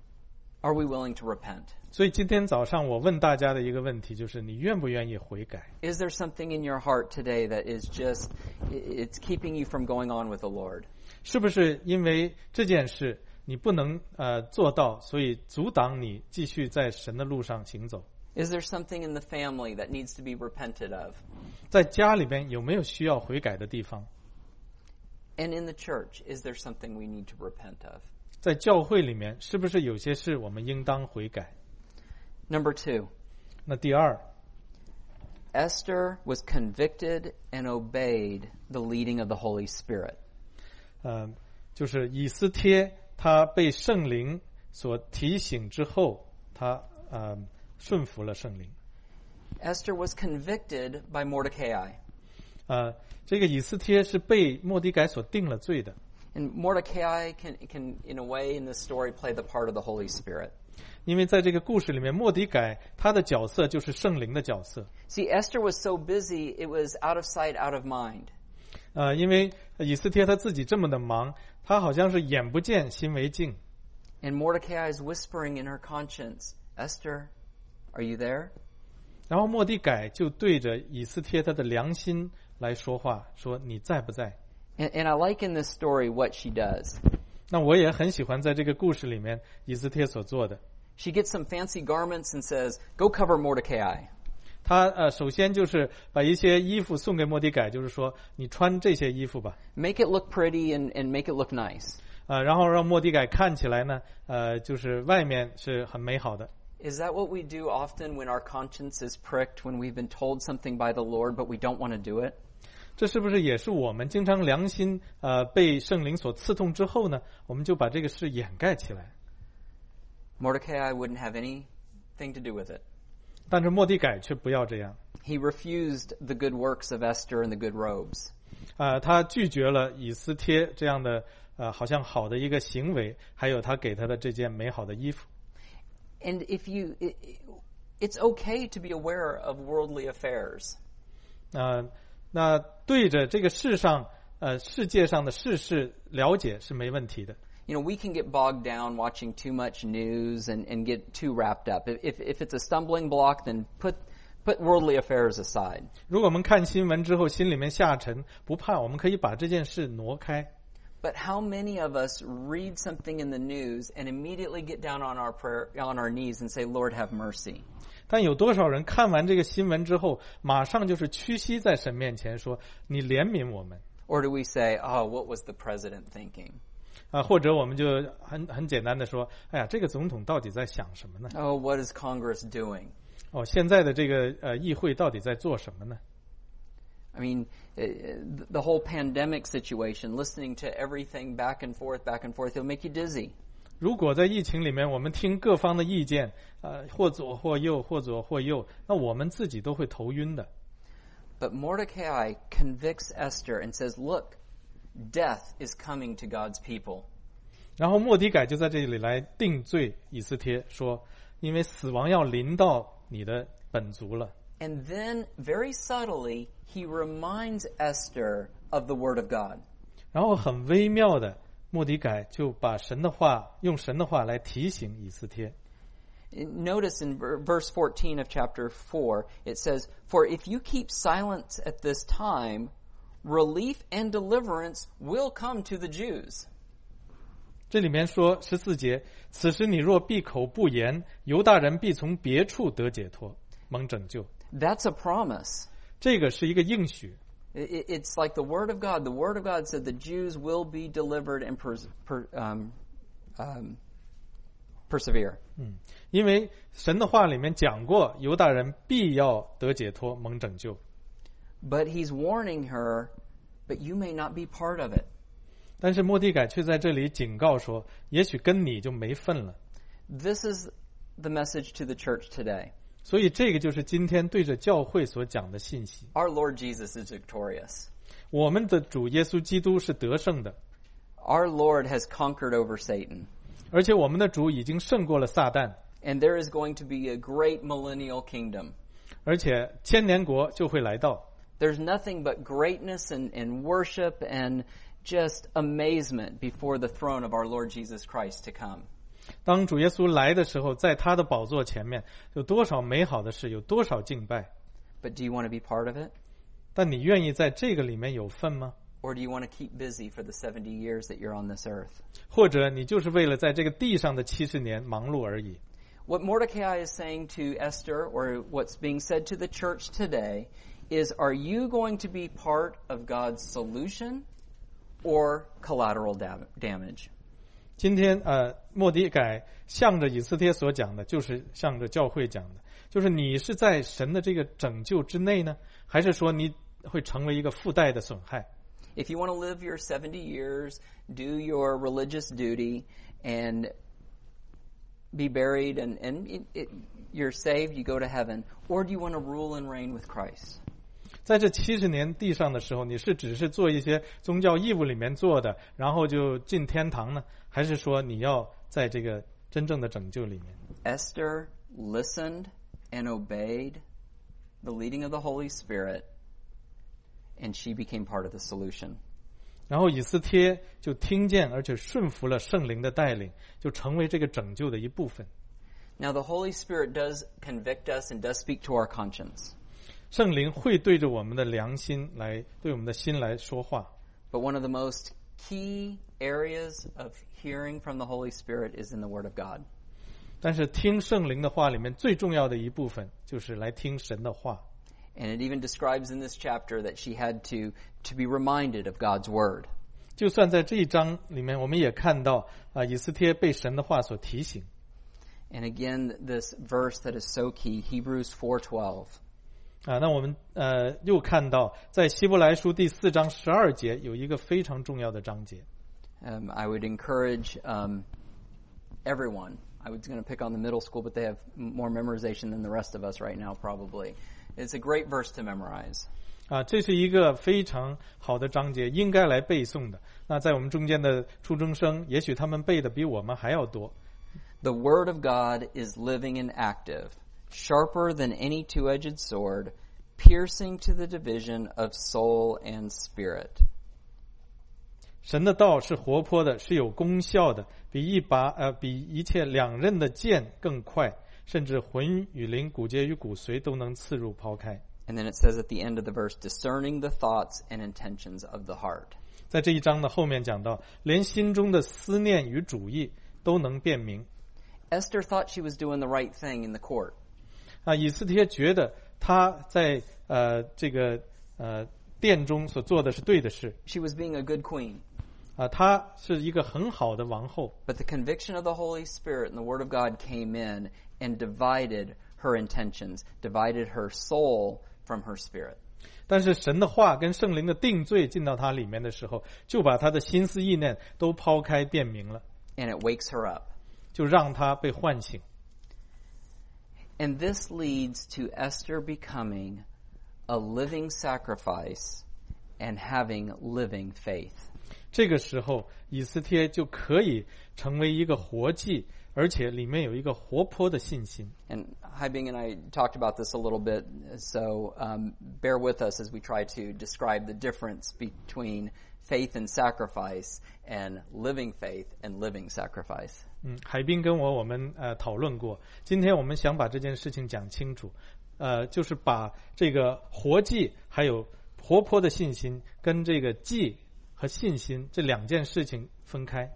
are we willing to repent? 所以今天早上我问大家的一个问题就是：你愿不愿意悔改？ Is there something in your heart today that is just, it's keeping you from going on with the Lord? 是不是因为这件事你不能呃做到，所以阻挡你继续在神的路上行走？ Is there something in the family that needs to be repented of? 在家里边有没有需要悔改的地方？ And in the church, is there something we need to repent of? 在教会里面，是不是有些事我们应当悔改？ Number two, 那第二， Esther was convicted and obeyed the leading of the Holy Spirit. 呃，就是以斯帖他被圣灵所提醒之后，他呃顺服了圣灵。 Esther was convicted by Mordecai. 呃，这个以斯帖是被末底改所定了罪的。 And Mordecai can, can, in a way, in this story, play the part of the Holy Spirit. 因为在这个故事里面，末底改他的角色就是圣灵的角色。 See, Esther was so busy, it was out of sight, out of mind. 呃，因为以斯帖他自己这么的忙，他好像是眼不见心为净。 And Mordecai is whispering in her conscience, Esther, are you there? 然后末底改就对着以斯帖他的良心来说话，说你在不在？ And, and I like in this story what she does. 那我也很喜欢在这个故事里面以斯帖所做的。 She gets some fancy garments and says, "Go cover Mordecai." 他呃，首先就是把一些衣服送给末底改，就是说你穿这些衣服吧。 Make it look pretty and, and make it look nice. 呃，然后让末底改看起来呢，呃，就是外面是很美好的。 Is that what we do often when our conscience is pricked, when we've been told something by the Lord, but we don't want to do it? 这是不是也是我们经常良心呃被圣灵所刺痛之后呢，我们就把这个事掩盖起来？ Mordecai wouldn't have anything to do with it. 但是末底改却不要这样。 He refused the good works of Esther and the good robes. 啊、呃，他拒绝了以斯帖这样的呃好像好的一个行为，还有他给他的这件美好的衣服。 And if you, it, it's okay to be aware of worldly affairs. 啊、呃，那对着这个世上呃世界上的事事了解是没问题的。 You know, we can get bogged down watching too much news and, and get too wrapped up. If, if it's a stumbling block, then put, put worldly affairs aside. 如果我们看新闻之后心里面下沉，不怕，我们可以把这件事挪开。 But how many of us read something in the news and immediately get down on our prayer, on our knees and say, Lord, have mercy? 但有多少人看完这个新闻之后，马上就是屈膝在神面前说：“你怜悯我们。” Or do we say, oh, what was the president thinking? 啊，或者我们就很很简单的说，哎呀，这个总统到底在想什么呢？ Oh, what is Congress doing? 哦，现在的这个呃议会到底在做什么呢？ I mean, the whole pandemic situation, listening to everything back and forth, back and forth, it'll make you dizzy. 如果在疫情里面，我们听各方的意见，呃，或左或右，或左或右，那我们自己都会头晕的。 But Mordecai convicts Esther and says, "Look, death is coming to God's people." 然后末底改就在这里来定罪以斯帖，说，因为死亡要临到你的本族了。 And then, very subtly, he reminds Esther of the Word of God. 然后很微妙的，末底改就把神的话，用神的话来提醒以斯帖。 Notice in verse fourteen of chapter four, it says, "For if you keep silence at this time, relief and deliverance will come to the Jews." 这里面说十四节，此时你若闭口不言，犹大人必从别处得解脱，蒙拯救。 That's a promise. 这个是一个应许。 It's like the Word of God. The Word of God said the Jews will be delivered and per, per, um, um, persevere. 嗯，因为神的话里面讲过，犹大人必要得解脱，蒙拯救。 But he's warning her, but you may not be part of it. 但是末底改却在这里警告说，也许跟你就没份了。 This is the message to the church today. 所以这个就是今天对着教会所讲的信息。 Our Lord Jesus is victorious. 我们的主耶稣基督是得胜的。 Our Lord has conquered over Satan. 而且我们的主已经胜过了撒旦。 And there is going to be a great millennial kingdom. 而且千年国就会来到。 There's nothing but greatness and, and worship and just amazement before the throne of our Lord Jesus Christ to come. 当主耶稣来的时候，在他的宝座前面，有多少美好的事，有多少敬拜。 But do you want to be part of it? 但你愿意在这个里面有份吗？ Or do you want to keep busy for the seventy years that you're on this earth? 或者你就是为了在这个地上的七十年忙碌而已。 What Mordecai is saying to Esther, or what's being said to the church today, is are you going to be part of God's solution or collateral damage? 今天呃，末底改向着以斯帖所讲的，就是向着教会讲的，就是你是在神的这个拯救之内呢，还是说你会成为一个附带的损害？ If you want to live your seventy years, do your religious duty, and be buried, and, and it, it, you're saved, you go to heaven, or do you want to rule and reign with Christ? 在这七十年地上的时候，你是只是做一些宗教义务里面做的，然后就进天堂呢？还是说你要在这个真正的拯救里面？ Esther listened and obeyed the leading of the Holy Spirit, and she became part of the solution. 然后以斯帖就听见而且顺服了圣灵的带领，就成为这个拯救的一部分。 Now the Holy Spirit does convict us and does speak to our conscience. 圣灵会对着我们的良心来，对我们的心来说话。 But one of the most key areas of hearing from the Holy Spirit is in the Word of God. 但是听圣灵的话里面最重要的一部分就是来听神的话。 And it even describes in this chapter that she had to, to be reminded of God's Word. 就算在这一章里面，我们也看到啊，以斯帖被神的话所提醒。 And again, this verse that is so key, Hebrews four twelve. 啊，那我们呃又看到在希伯来书第四章十二节有一个非常重要的章节。 Um, I would encourage um, everyone. I was going to pick on the middle school, but they have more memorization than the rest of us right now, probably. It's a great verse to memorize. 啊，这是一个非常好的章节，应该来背诵的。那在我们中间的初中生，也许他们背的比我们还要多。 The Word of God is living and active, sharper than any two-edged sword, piercing to the division of soul and spirit. 神的道是活泼的，是有功效的，比一把呃比一切两刃的剑更快，甚至魂与灵、骨节与骨髓都能刺入抛开。 And then it says at the end of the verse, discerning the thoughts and intentions of the heart. 在这一章的后面讲到，连心中的思念与主意都能辨明。 Esther thought she was doing the right thing in the court. 啊，以斯帖觉得他在呃这个呃殿中所做的是对的事。 She was being a good queen. 啊，她是一个很好的王后。 But the conviction of the Holy Spirit and the Word of God came in and divided her intentions, divided her soul from her spirit. 但是神的话跟圣灵的定罪进到她里面的时候，就把她的心思意念都抛开辨明了。 And it wakes her up. 就让她被唤醒。 And this leads to Esther becoming a living sacrifice and having living faith. 这个时候，以斯帖就可以成为一个活祭，而且里面有一个活泼的信心。 And Haibing and I talked about this a little bit, so um, bear with us as we try to describe the difference between faith and sacrifice and living faith and living sacrifice. 嗯，海滨跟我我们呃讨论过，今天我们想把这件事情讲清楚，呃，就是把这个活祭还有活泼的信心跟这个祭和信心这两件事情分开。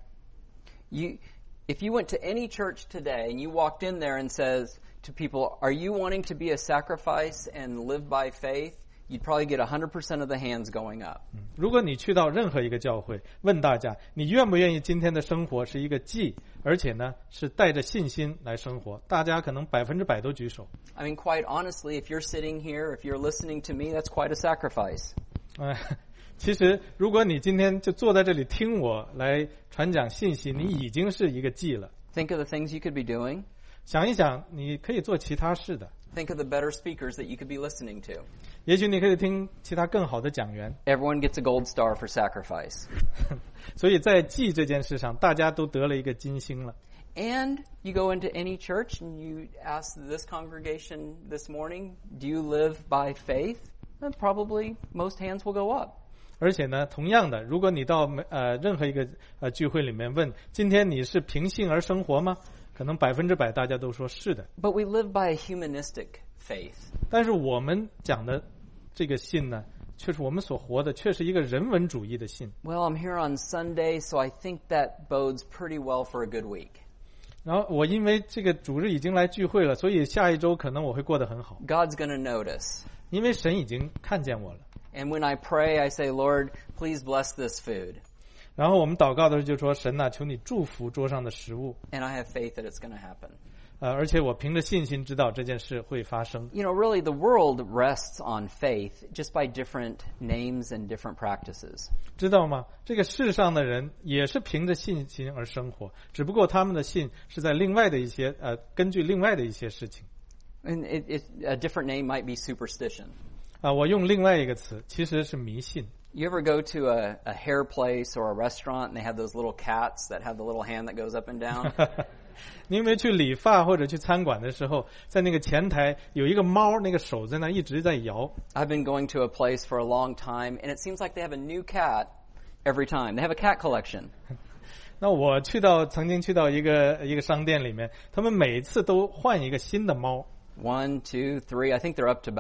You, if you went to any church today and you walked in there and says to people, are you wanting to be a sacrifice and live by faith? You'd probably get one hundred percent of the hands going up. 如果你去到任何一个教会，问大家，你愿不愿意今天的生活是一个祭，而且呢是带着信心来生活？大家可能百分之百都举手。 I mean, quite honestly, if you're sitting here, if you're listening to me, that's quite a sacrifice. 呃，其实如果你今天就坐在这里听我来传讲信息，你已经是一个祭了。 Think of the things you could be doing. 想一想，你可以做其他事的。 Think of the better speakers that you could be listening to. 也许你可以听其他更好的讲员。 Everyone gets a gold star for sacrifice. 所以在祭这件事上，大家都得了一个金星了。 And you go into any church and you ask this congregation this morning, do you live by faith? Then probably most hands will go up. 而且呢，同样的，如果你到呃任何一个呃聚会里面问，今天你是凭信而生活吗？可能百分之百大家都说是的。 But we live by a humanistic faith. 但是我们讲的这个信呢，却是我们所活的，却是一个人文主义的信。 Well, I'm here on Sunday, so I think that bodes pretty well for a good week. 然后我因为这个主日已经来聚会了，所以下一周可能我会过得很好， God's going to notice. 因为神已经看见我了。 And when I pray, I say, Lord, please bless this food. 然后我们祷告的时候就说：“神呐、啊，求你祝福桌上的食物。” And I have faith that it's going to happen. 呃，而且我凭着信心知道这件事会发生。 You know, really, the world rests on faith just by different names and different practices. 知道吗？这个世上的人也是凭着信心而生活，只不过他们的信是在另外的一些呃，根据另外的一些事情。 And it, it, a different name might be superstition. 啊、我用另外一个词，其实是迷信。 You ever go to a, a hair place or a restaurant and they have those little cats that have the little hand that goes up and down? 你有没有去理发或者去餐馆的时候，在那个前台有一个猫，那个手在那一直在摇？ I've been going to a place for a long time, and it seems like they have a new cat every time. They have a cat collection. 那我去到曾经去到一个一个商店里面，他们每次都换一个新的猫。 One, two, three. I think they're up to about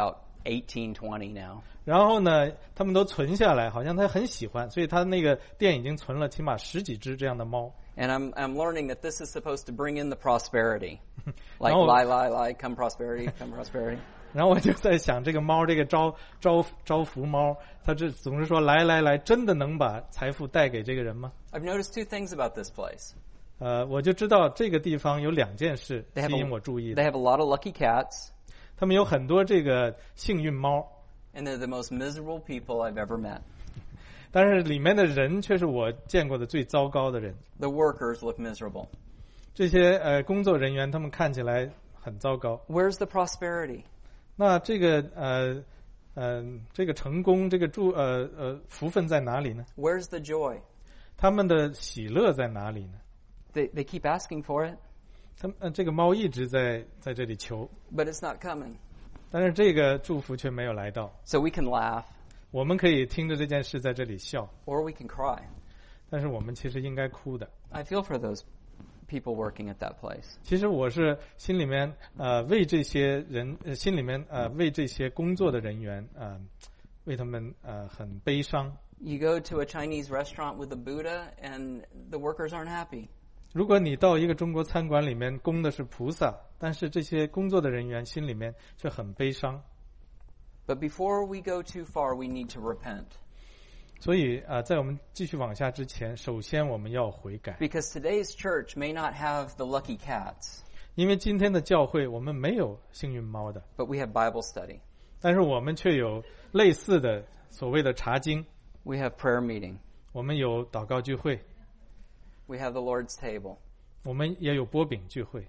eighteen, twenty now. 然后呢，他们都存下来，好像他很喜欢，所以他那个店已经存了起码十几只这样的猫。 And I'm I'm learning that this is supposed to bring in the prosperity, like lie lie lie, come prosperity, come prosperity. 然后我就在想，这个猫，这个招招招福猫，它这总是说来来来，真的能把财富带给这个人吗？ I've noticed two things about this place. 呃，我就知道这个地方有两件事 They 吸 have 引我 a, 注意 they 的。 have a lot of lucky cats, 他们有很多这个幸运猫， and they're the most miserable people I've ever met. 但是里面的人却是我见过的最糟糕的人。 The workers look miserable. 这些呃工作人员，他们看起来很糟糕。 Where's the prosperity? 那这个呃呃这个成功，这个祝呃呃福分在哪里呢？ Where's the joy? 他们的喜乐在哪里呢？ They they keep asking for it, 他们、呃、这个猫一直在在这里求， but it's not coming. 但是这个祝福却没有来到。 So we can laugh, 我们可以听着这件事在这里笑， or we can cry. 但是我们其实应该哭的。 I feel for those people working at that place. 其实我是心里面呃为这些人，呃心里面呃为这些工作的人员呃为他们呃很悲伤。 You go to a Chinese restaurant with a Buddha, and the workers aren't happy. 如果你到一个中国餐馆里面供的是菩萨，但是这些工作的人员心里面却很悲伤。 But before we go too far, we need to repent. 所以啊、呃，在我们继续往下之前，首先我们要悔改， Because today's church may not have the lucky cats, 因为今天的教会我们没有幸运猫的， but we have Bible study. 但是我们却有类似的所谓的查经， We have prayer meeting. 我们有祷告聚会， We have the Lord's table. 我们也有波饼聚会。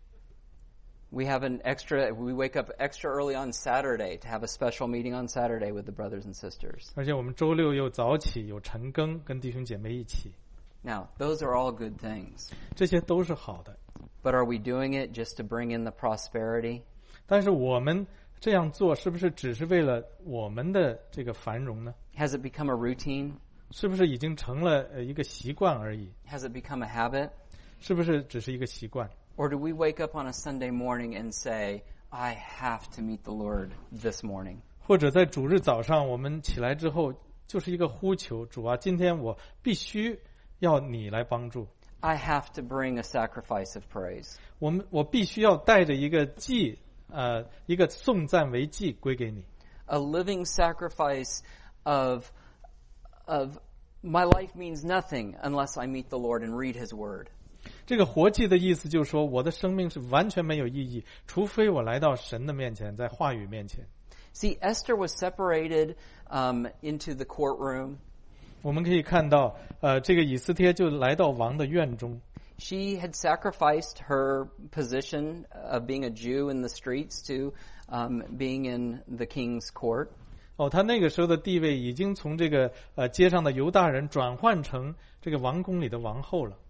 We have an extra, we wake up extra early on Saturday to have a special meeting on Saturday with the brothers and sisters. 而且我们周六又早起有晨更，跟弟兄姐妹一起， Now, those are all good things. 这些都是好的。 But are we doing it just to bring in the prosperity? 但是我们这样做是不是只是为了我们的这个繁荣呢？ Has it become a routine? 是不是已经成了呃一个习惯而已？ Has it become a habit? 是不是只是一个习惯？ Or do we wake up on a Sunday morning and say, I have to meet the Lord this morning? 或者在主日早上我们起来之后，就是一个呼求，主啊，今天我必须要你来帮助。 I have to bring a sacrifice of praise. 我们我必须要带着一个祭，呃，一个颂赞为祭归给你。 A living sacrifice of, of my life means nothing unless I meet the Lord and read His Word. 这个活祭的意思就是说，我的生命是完全没有意义，除非我来到神的面前，在话语面前。 See, Esther was separated um, into the courtroom. 我们可以看到，呃，这个以斯帖就来到王的院中， She had sacrificed her position of being a Jew in the streets to um, being in the king's court. 哦，他那个时候的地位已经从这个呃街上的犹大人转换成这个王宫里的王后了。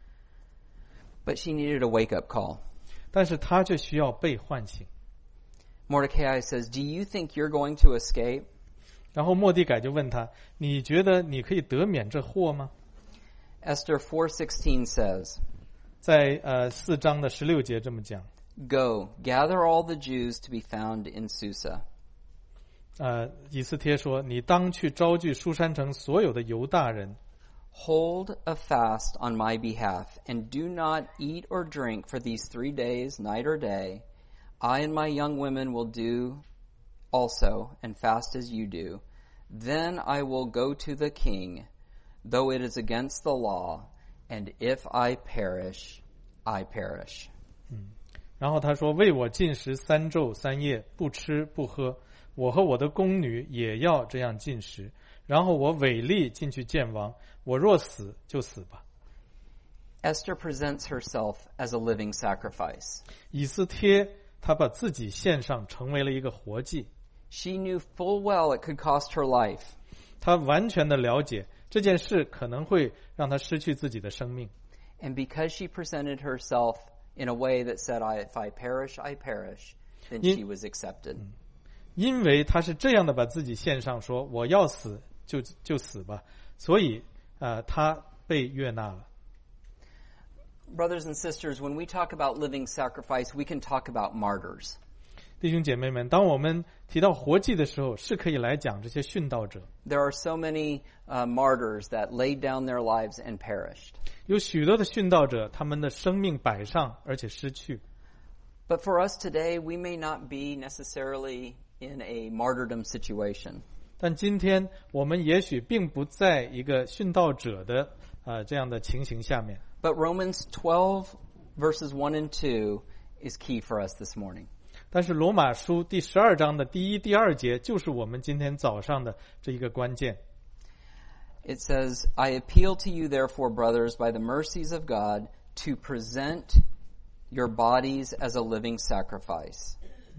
But she needed a wake-up call. 但是他却需要被唤醒。 Mordecai says, Do you think you're going to escape? 然后末底改就问他：“你觉得你可以得免这祸吗 Esther four sixteen says,？” 在呃四章的十六节这么讲。 Go, gather all the Jews to be found in Susa. 呃，以斯帖说：“你当去招聚书珊城所有的犹大人， Hold a fast on my behalf, and do not eat or drink for these three days, night or day. I and my young women will do also, and fast as you do. Then I will go to the king, though it is against the law, and if I perish, I perish. 然后他说：“为我禁食三昼三夜，不吃不喝。我和我的宫女也要这样禁食。然后我违例进去见王。我若死，就死吧。” Esther presents herself as a living sacrifice. 以斯帖他把自己献上，成为了一个活祭。 She knew full well it could cost her life. 他完全的了解这件事可能会让他失去自己的生命。 And because she presented herself in a way that said, I, if I perish, I perish, then she was accepted. 因为他是这样的把自己献上，说我要死就就死吧，所以呃他被悦纳了。 Brothers and sisters, when we talk about living sacrifice, we can talk about martyrs. 弟兄姐妹们，当我们提到活祭的时候，是可以来讲这些殉道者。 There are so many uh, martyrs that laid down their lives and perished. 有许多的殉道者，他们的生命摆上，而且失去。 But for us today, we may not be necessarily in a martyrdom situation. 但今天我们也许并不在一个殉道者的呃这样的情形下面。 But Romans twelve verses one and two is key for us this morning. 但是罗马书第十二章的第一、第二节就是我们今天早上的这一个关键。 It says, I appeal to you therefore, brothers, by the mercies of God, to present your bodies as a living sacrifice,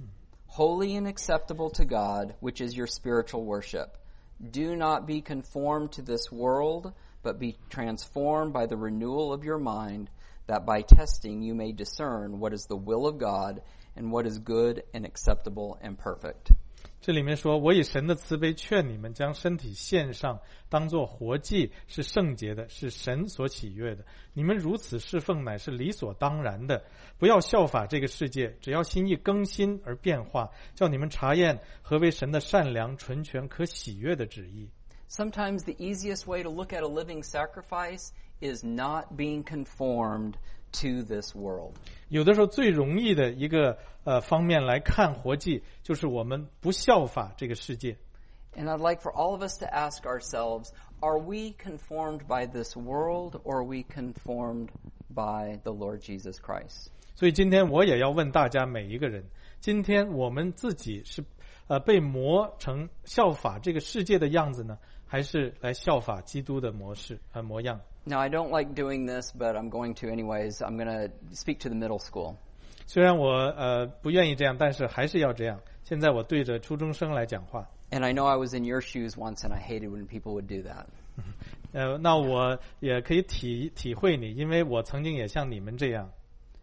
holy and acceptable to God, which is your spiritual worship. Do not be conformed to this world, but be transformed by the renewal of your mind, that by testing you may discern what is the will of God, and what is good and acceptable and perfect. 这里面说，我以神的慈悲劝你们将身体献上，当作活祭，是圣洁的，是神所喜悦的。你们如此侍奉，乃是理所当然的。不要效法这个世界，只要心意更新而变化，叫你们察验何为神的善良、纯全、可喜悦的旨意。 Sometimes the easiest way to look at a living sacrifice is not being conformed to this world. 有的时候最容易的一个呃方面来看活祭，就是我们不效法这个世界。 And I'd like for all of us to ask ourselves, are we conformed by this world, or are we conformed by the Lord Jesus Christ? 所以今天我也要问大家每一个人，今天我们自己是呃被磨成效法这个世界的样子呢，还是来效法基督的模式和、呃、模样？ Now, I don't like doing this, but I'm going to anyways. I'm going to speak to the middle school. 虽然我呃不愿意这样，但是还是要这样。现在我对着初中生来讲话。 And I know I was in your shoes once, and I hated when people would do that. 呃，那我也可以体体会你，因为我曾经也像你们这样。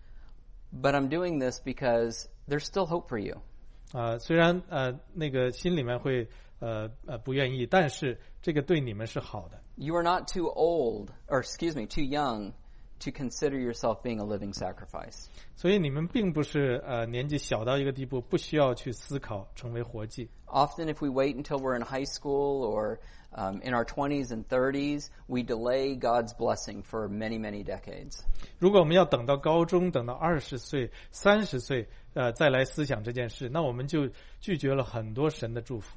But I'm doing this because there's still hope for you. 啊、呃，虽然呃那个心里面会呃呃不愿意，但是这个对你们是好的。 You are not too old, or excuse me, too young to consider yourself being a living sacrifice. 所以你们并不是呃年纪小到一个地步，不需要去思考成为活祭。 Often, if we wait until we're in high school or um, in our twenties and thirties, we delay God's blessing for many, many decades. 如果我们要等到高中，等到二十岁、三十岁，呃，再来思想这件事，那我们就拒绝了很多神的祝福。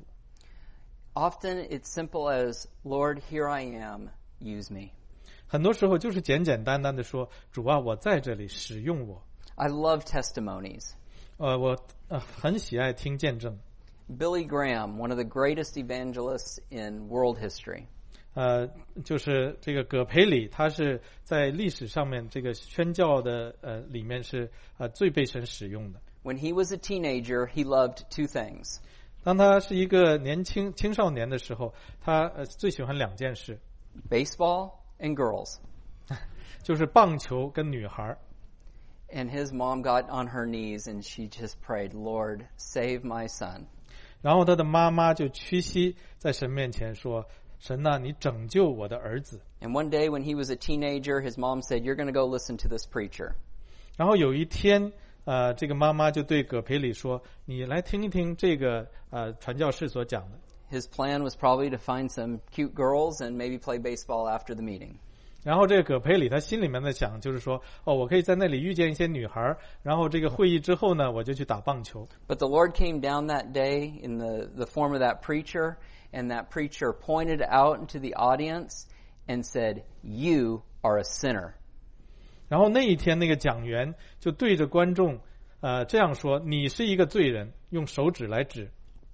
Often, it's simple as, Lord, here I am, use me. 很多时候就是简简单单的说，主啊，我在这里，使用我。 I love testimonies. 呃，我呃很喜爱听见证。 Billy Graham, one of the greatest evangelists in world history. 呃，就是这个葛培理，他是在历史上面这个宣教的呃里面是呃最被神使用的。 When he was a teenager, he loved two things. 当他是一个年轻青少年的时候，他呃最喜欢两件事， Baseball and girls. 就是棒球跟女孩。 And his mom got on her knees and she just prayed, Lord, save my son. 然后他的妈妈就屈膝在神面前说，神啊，你拯救我的儿子。 And one day when he was a teenager, his mom said, you're going to go listen to this preacher. 然后有一天呃，这个妈妈就对葛培理说，你来听一听这个呃传教士所讲的。 His plan was probably to find some cute girls and maybe play baseball after the meeting. 然后这个葛培理他心里面在想，就是说，哦，我可以在那里遇见一些女孩，然后这个会议之后呢，我就去打棒球。 But the Lord came down that day in the, the form of that preacher, and that preacher pointed out into the audience and said, you are a sinner. 然后那一天那个讲员就对着观众呃这样说，你是一个罪人，用手指来指。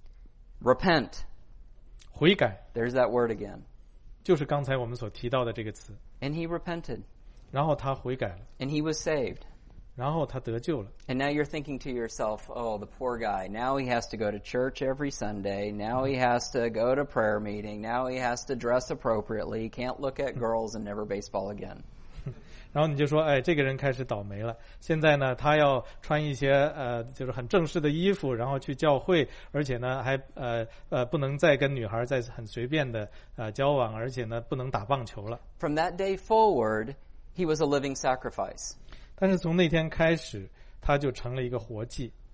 Repent. 悔改。 There's that word again. 就是刚才我们所提到的这个词。 And he repented. 然后他悔改了。 And he was saved. 然后他得救了。 And now you're thinking to yourself, oh, the poor guy. Now he has to go to church every Sunday. Now he has to go to prayer meeting. Now he has to dress appropriately. He can't look at girls and never baseball again. 然后你就说，哎，这个人开始倒霉了。现在呢，他要穿一些呃，就是很正式的衣服，然后去教会，而且呢，还呃呃不能再跟女孩再很随便的呃交往，而且呢，不能打棒球了。 From that day forward, he was a living sacrifice. 但是从那天开始，他就成了一个活祭。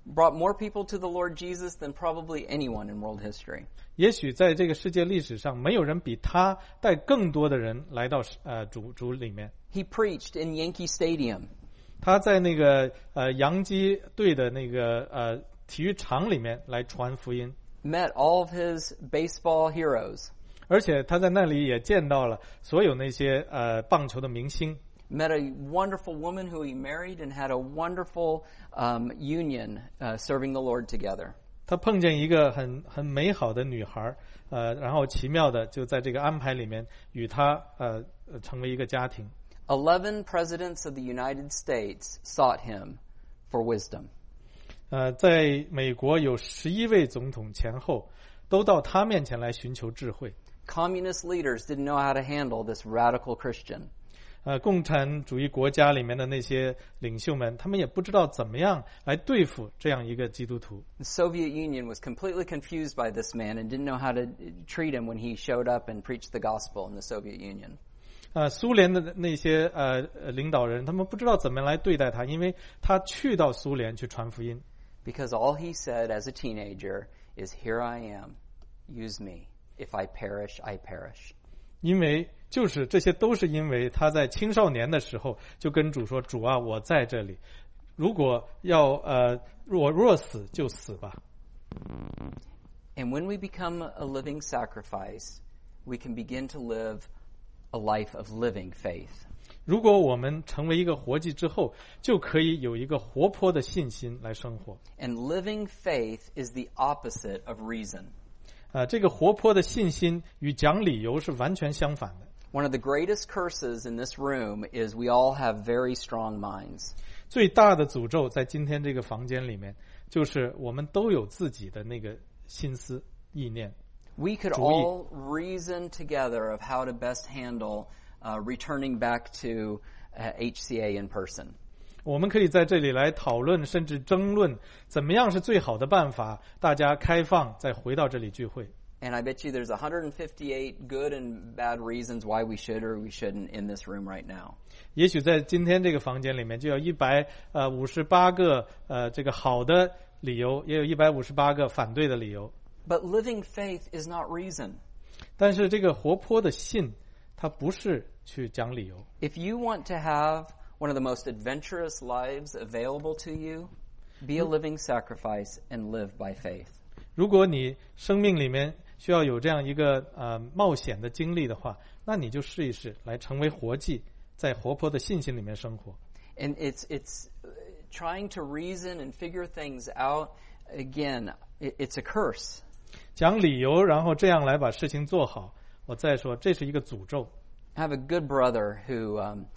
brought more people to the Lord Jesus than probably anyone in world history. 也许在这个世界历史上，没有人比他带更多的人来到呃主主里面。 He preached in Yankee Stadium. 他在那个呃洋基队的那个呃体育场里面来传福音。 Met all of his baseball heroes. 而且他在那里也见到了所有那些呃棒球的明星。 Met a wonderful woman who he married and had a wonderful um, union uh, serving the Lord together. 他碰见一个很很美好的女孩，呃，然后奇妙的就在这个安排里面与他呃成为一个家庭。 Eleven presidents of the United States sought him for wisdom. 呃，在美国有十一位总统前后都到他面前来寻求智慧。 Communist leaders didn't know how to handle this radical Christian. 呃，共产主义国家里面的那些领袖们，他们也不知道怎么样来对付这样一个基督徒。 The Soviet Union was completely confused by this man and didn't know how to treat him when he showed up and preached the gospel in the Soviet Union. 呃，苏联的那些呃领导人，他们不知道怎么来对待他，因为他去到苏联去传福音。 Because all he said as a teenager is, "Here I am, use me. If I perish, I perish." 因为就是这些都是因为他在青少年的时候就跟主说：“主啊，我在这里，如果要呃我若死就死吧。” And when we become a living sacrifice, we can begin to live a life of living faith. 如果我们成为一个活祭之后，就可以有一个活泼的信心来生活。 And living faith is the opposite of reason. 啊，这个活泼的信心与讲理由是完全相反的。 One of the greatest curses in this room is we all have very strong minds. 最大的诅咒在今天这个房间里面，就是我们都有自己的那个心思意念。 We could all reason together of how to best handle uh, returning back to uh, H C A in person. 我们可以在这里来讨论，甚至争论，怎么样是最好的办法，大家开放再回到这里聚会。 And I bet you there's one hundred fifty-eight good and bad reasons why we should or we shouldn't in this room right now. 也许在今天这个房间里面，就有一百呃五十八个呃这个好的理由，也有一百五十八个反对的理由。 But living faith is not reason. 但是这个活泼的信，它不是去讲理由。 If you want to have one of the most adventurous lives available to you, be a living sacrifice and live by faith. 如果你生命里面需要有这样一个呃冒险的经历的话，那你就试一试来成为活祭，在活泼的信心里面生活。 And it's it's trying to reason and figure things out. Again, it's a curse. 讲理由，然后这样来把事情做好。我再说，这是一个诅咒。 I have a good brother who, um,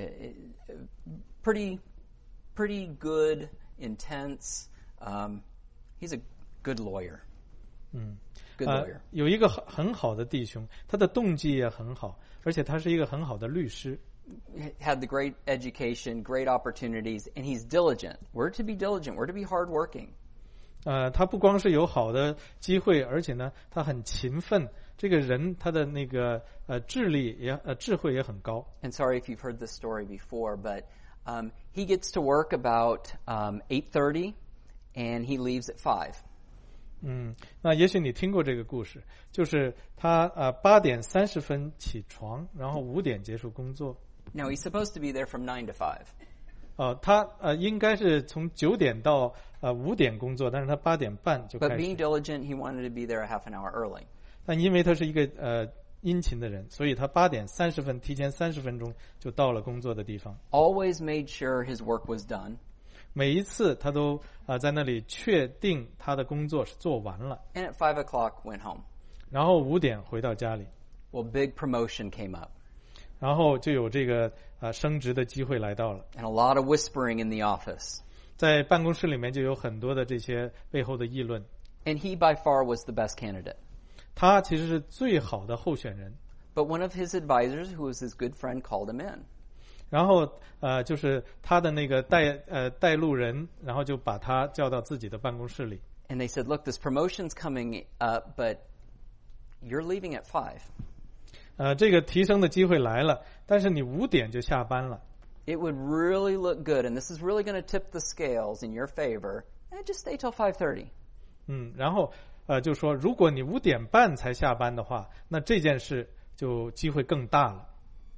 pretty, pretty good, intense. Um, he's a good lawyer. 嗯 Good lawyer. 呃，有一个很很好的弟兄，他的动机也很好，而且他是一个很好的律师。 Had the great education, great opportunities, and he's diligent. We're to be diligent. We're to be hardworking. 呃，他不光是有好的机会，而且呢，他很勤奋。这个人他的那个呃智力也呃智慧也很高。 And sorry if you've heard this story before, but um, he gets to work about um, eight thirty, and he leaves at five. 嗯，那也许你听过这个故事，就是他呃八点三十分起床，然后五点结束工作。 Now he's supposed to be there from nine to five. 呃，他呃应该是从九点到呃五点工作，但是他八点半就开 But 始。 being diligent, he wanted to be there a half an hour early. 但因为他是一个呃殷勤的人，所以他八点三十分提前三十分钟就到了工作的地方。 Always made sure his work was done. 每一次他都啊、呃、在那里确定他的工作是做完了， And at five o'clock went home. 然后五点回到家里， Well, big promotion came up. 然后就有这个啊、呃、升职的机会来到了。 And a lot of whispering in the office. 在办公室里面就有很多的这些背后的议论。 And he by far was the best candidate. 他其实是最好的候选人。 But one of his advisors, who was his good friend, called him in. 然后呃就是他的那个带呃带路人，然后就把他叫到自己的办公室里。 And they said, look, this promotion's coming up, but you're leaving at five. 呃，这个提升的机会来了，但是你五点就下班了。 It would really look good, and this is really going to tip the scales in your favor Eh, just stay till five thirty. 嗯，然后呃就说，如果你五点半才下班的话，那这件事就机会更大了。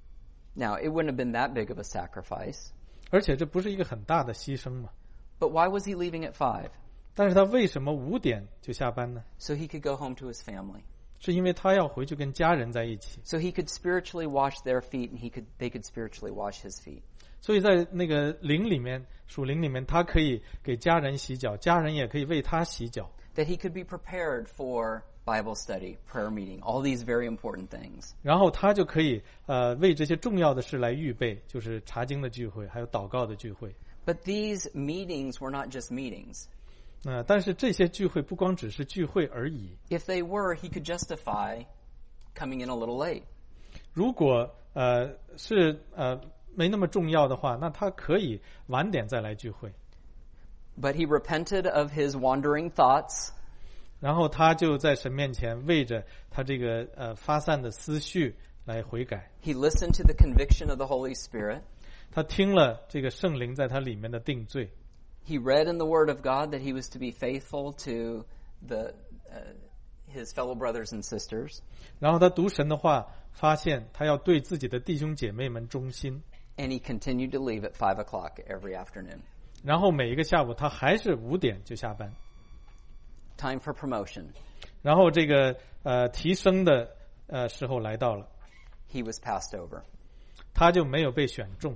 Now, it wouldn't have been that big of a sacrifice. 而且这不是一个很大的牺牲嘛。 But why was he leaving at five? 但是他为什么五点就下班呢？ So he could go home to his family. 是因为他要回去跟家人在一起。 So he could spiritually wash their feet, and he could they could spiritually wash his feet. 所以在那个灵里面，属灵里面，他可以给家人洗脚，家人也可以为他洗脚。 That he could be prepared for Bible study, prayer meeting, all these very important things. 然后他就可以呃为这些重要的事来预备，就是查经的聚会，还有祷告的聚会。 But these meetings were not just meetings. 呃，但是这些聚会不光只是聚会而已。 If they were, he could justify coming in a little late. 如果呃是呃没那么重要的话，那他可以晚点再来聚会。 But he repented of his wandering thoughts. 然后他就在神面前为着他这个呃发散的思绪来悔改。 He listened to the conviction of the Holy Spirit. 他听了这个圣灵在他里面的定罪。 He read in the Word of God that he was to be faithful to the uh, his fellow brothers and sisters. 然后他读神的话，发现他要对自己的弟兄姐妹们忠心。 And he continued to leave at five o'clock every afternoon. 然后每一个下午他还是五点就下班。 Time for promotion. 然后这个呃提升的呃时候来到了， He was passed over. 他就没有被选中。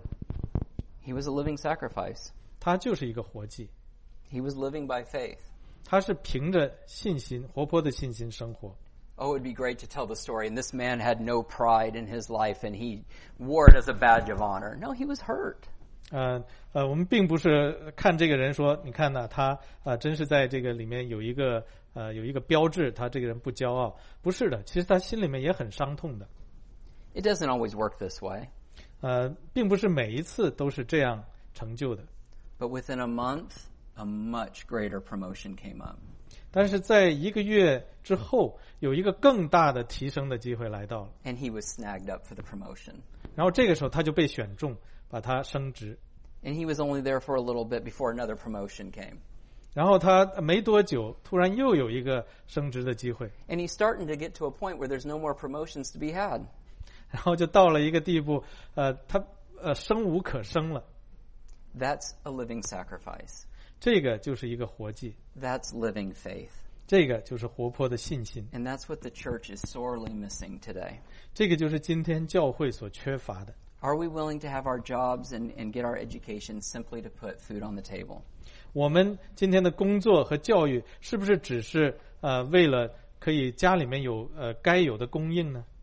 He was a living sacrifice. 他就是一个活祭。 He was living by faith. 他是凭着信心，活泼的信心生活。 Oh, it would be great to tell the story. And this man had no pride in his life, and he wore it as a badge of honor. No, he was hurt. 呃呃，我们并不是看这个人说，你看呢，他啊、呃、真是在这个里面有一个呃有一个标志，他这个人不骄傲。不是的，其实他心里面也很伤痛的。 It doesn't always work this way. 呃，并不是每一次都是这样成就的。 But within a month, a much greater promotion came up. 但是在一个月之后，有一个更大的提升的机会来到了。 And he was snagged up for the promotion. 然后这个时候他就被选中，把他升职。 And he was only there for a little bit before another promotion came. 然后他没多久，突然又有一个升职的机会。 And he's starting to get to a point where there's no more promotions to be had. 然后就到了一个地步，呃，他呃生无可生了。 That's a living sacrifice. 这个就是一个活祭。 That's living faith. 这个就是活泼的信心。 And that's what the church is sorely missing today. 这个就是今天教会所缺乏的。 Are we willing to have our jobs and, and get our education simply to put food on the table? 我们今天的工作和教育是不是只是呃为了可以家里面有呃该有的供应呢？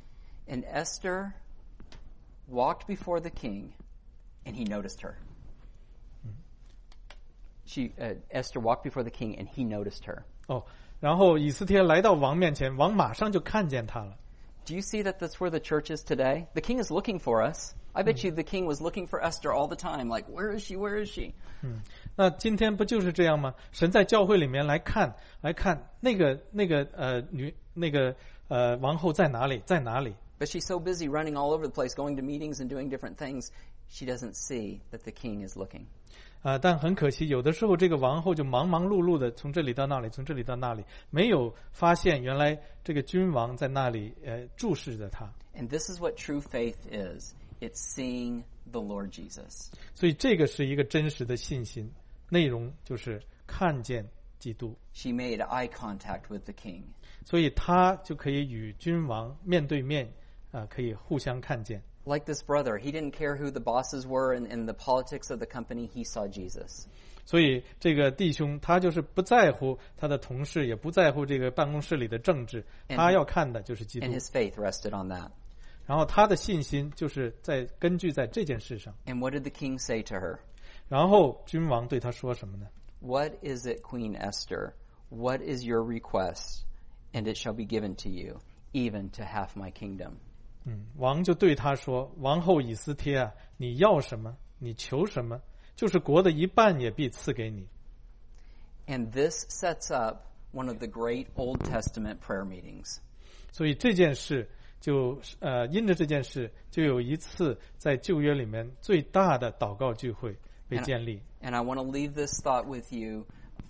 And Esther walked before the king, and he noticed her. She, uh, Esther walked before the king, and he noticed her. 哦，然后以斯帖来到王面前，王马上就看见他了。 Do you see that that's where the church is today? The king is looking for us. I bet you the king was looking for Esther all the time, like, where is she, where is she? 嗯，那今天不就是这样吗？神在教会里面来看，来看那个那个呃女那个呃王后在哪里，在哪里？ But she's so busy running all over the place, going to meetings and doing different things, she doesn't see that the king is looking. 啊、呃，但很可惜，有的时候这个王后就忙忙碌碌的从这里到那里，从这里到那里，没有发现原来这个君王在那里呃注视着他。 And this is what true faith is. It's seeing the Lord Jesus. 所以这个是一个真实的信心，内容就是看见基督。 She made eye contact with the king. 所以他就可以与君王面对面，啊、呃，可以互相看见。 Like this brother, he didn't care who the bosses were and, and the politics of the company. He saw Jesus. 所以这个弟兄他就是不在乎他的同事，也不在乎这个办公室里的政治， And, 他要看的就是基督。 and his faith rested on that. 然后他的信心就是在根据在这件事上。 And what did the king say to her? 然后君王对他说什么呢？ What is it, Queen Esther? What is your request? And it shall be given to you, even to half my kingdom. 嗯，王就对他说：“王后以斯帖啊，你要什么？你求什么？就是国的一半也必赐给你。” And this sets up one of the great Old Testament prayer meetings. 所以这件事就呃，因着这件事，就有一次在旧约里面最大的祷告聚会被建立。 And I want to leave this thought with you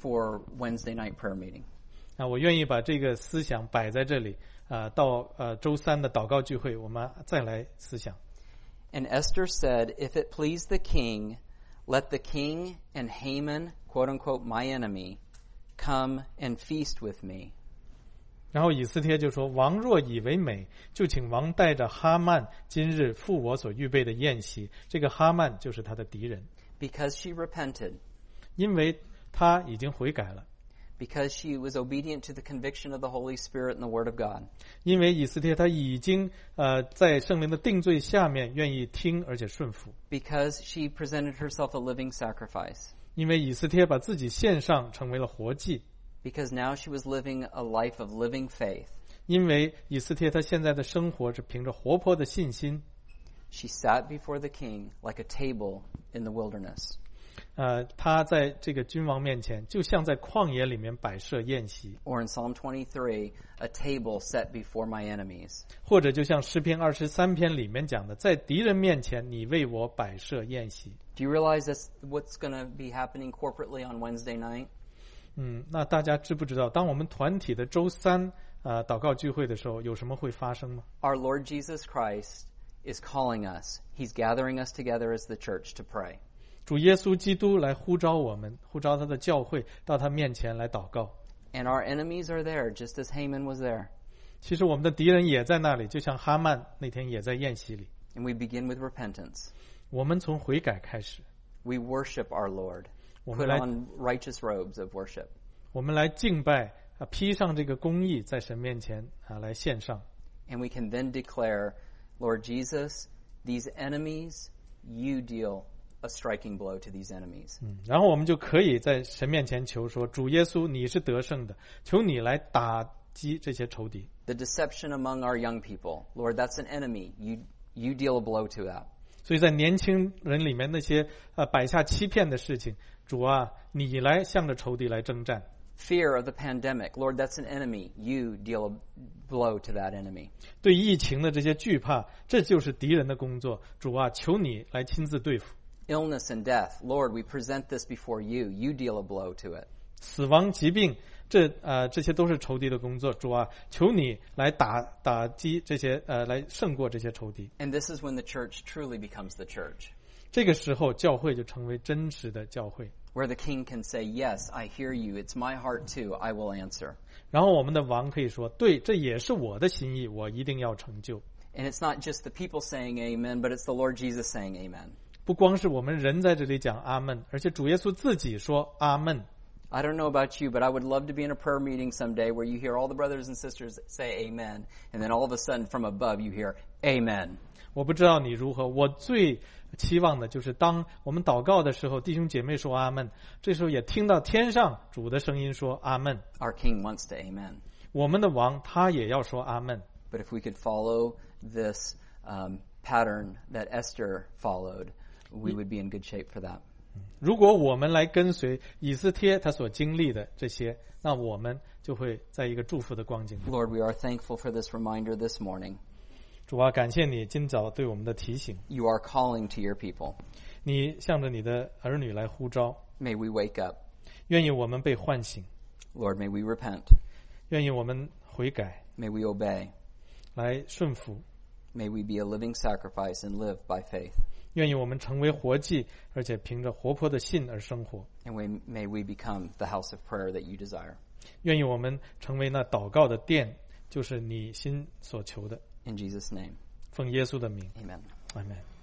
for Wednesday night prayer meeting. 啊，我愿意把这个思想摆在这里啊，到呃周三的祷告聚会，我们再来思想。 And Esther said, "If it please the king, let the king and Haman, quote unquote, my enemy, come and feast with me." 然后以斯帖就说：“王若以为美，就请王带着哈曼今日赴我所预备的宴席。”这个哈曼就是他的敌人， Because she repented, 因为他已经悔改了， because she was obedient to the conviction of the Holy Spirit and the Word of God, 因为以斯帖他已经呃在圣灵的定罪下面愿意听而且顺服， because she presented herself a living sacrifice, 因为以斯帖把自己献上成为了活祭， because now she was living a life of living faith. 因为以斯帖他现在的生活是凭着活泼的信心。 She sat before the king like a table in the wilderness. 呃，他在这个君王面前，就像在旷野里面摆设宴席， Or in Psalm twenty-three, a table set before my enemies. 或者就像诗篇二十三篇里面讲的，在敌人面前，你为我摆设宴席。 Do you realize that's what's going to be happening corporately on Wednesday night? 嗯，那大家知不知道，当我们团体的周三呃祷告聚会的时候，有什么会发生吗？ Our Lord Jesus Christ is calling us. He's gathering us together as the church to pray. 主耶稣基督来呼召我们，呼召他的教会到他面前来祷告。 And our enemies are there, just as Haman was there. 其实我们的敌人也在那里，就像哈曼那天也在宴席里。 And we begin with repentance. 我们从悔改开始， We worship our Lord. 我 Put 们来 on righteous robes of worship. 我们来敬拜啊，披上这个公义，在神面前啊来献上。 And we can then declare, Lord Jesus, these enemies, you deal a striking blow to these enemies. 嗯，然后我们就可以在神面前求说：主耶稣，你是得胜的，求你来打击这些仇敌。 The deception among our young people, Lord, that's an enemy. You you deal a blow to that. 所以在年轻人里面那些呃摆下欺骗的事情，主啊，你来向着仇敌来征战。 Fear of the pandemic, Lord, that's an enemy. You deal a blow to that enemy. 对疫情的这些惧怕，这就是敌人的工作。主啊，求你来亲自对付。 Illness and death, Lord, we present this before you. You deal a blow to it. 死亡、疾病，这呃这些都是仇敌的工作。主啊，求你来打打击这些呃，来胜过这些仇敌。 And this is when the church truly becomes the church, 这个时候，教会就成为真实的教会。 where the king can say, yes, I hear you. It's my heart too. I will answer. 然后我们的王可以说：“对，这也是我的心意，我一定要成就。” And it's not just the people saying amen, but it's the Lord Jesus saying amen. 不光是我们人在这里讲阿门，而且主耶稣自己说阿门。 I don't know about you, but I would love to be in a prayer meeting someday where you hear all the brothers and sisters say amen, and then all of a sudden from above you hear amen. 我不知道你如何，我最期望的就是当我们祷告的时候，弟兄姐妹说阿门，这时候也听到天上主的声音说阿门。 Our king wants to amen. 我们的王他也要说阿门。 But if we could follow this um, pattern that Esther followed, we would be in good shape for that. 如果我们来跟随以斯帖他所经历的这些，那我们就会在一个祝福的光景里。 Lord, we are thankful for this reminder this morning. 主啊，感谢你今早对我们的提醒， You are calling to your people. 你向着你的儿女来呼召， May we wake up. 愿意我们被唤醒， Lord, may we repent. 愿意我们悔改， May we obey. 来顺服， May we be a living sacrifice and live by faith. 愿意我们成为活祭，而且凭着活泼的信而生活。 And we, may we become the house of prayer that you desire. 愿意我们成为那祷告的殿，就是你心所求的。 In Jesus' name, 奉耶稣的名， amen. 阿们。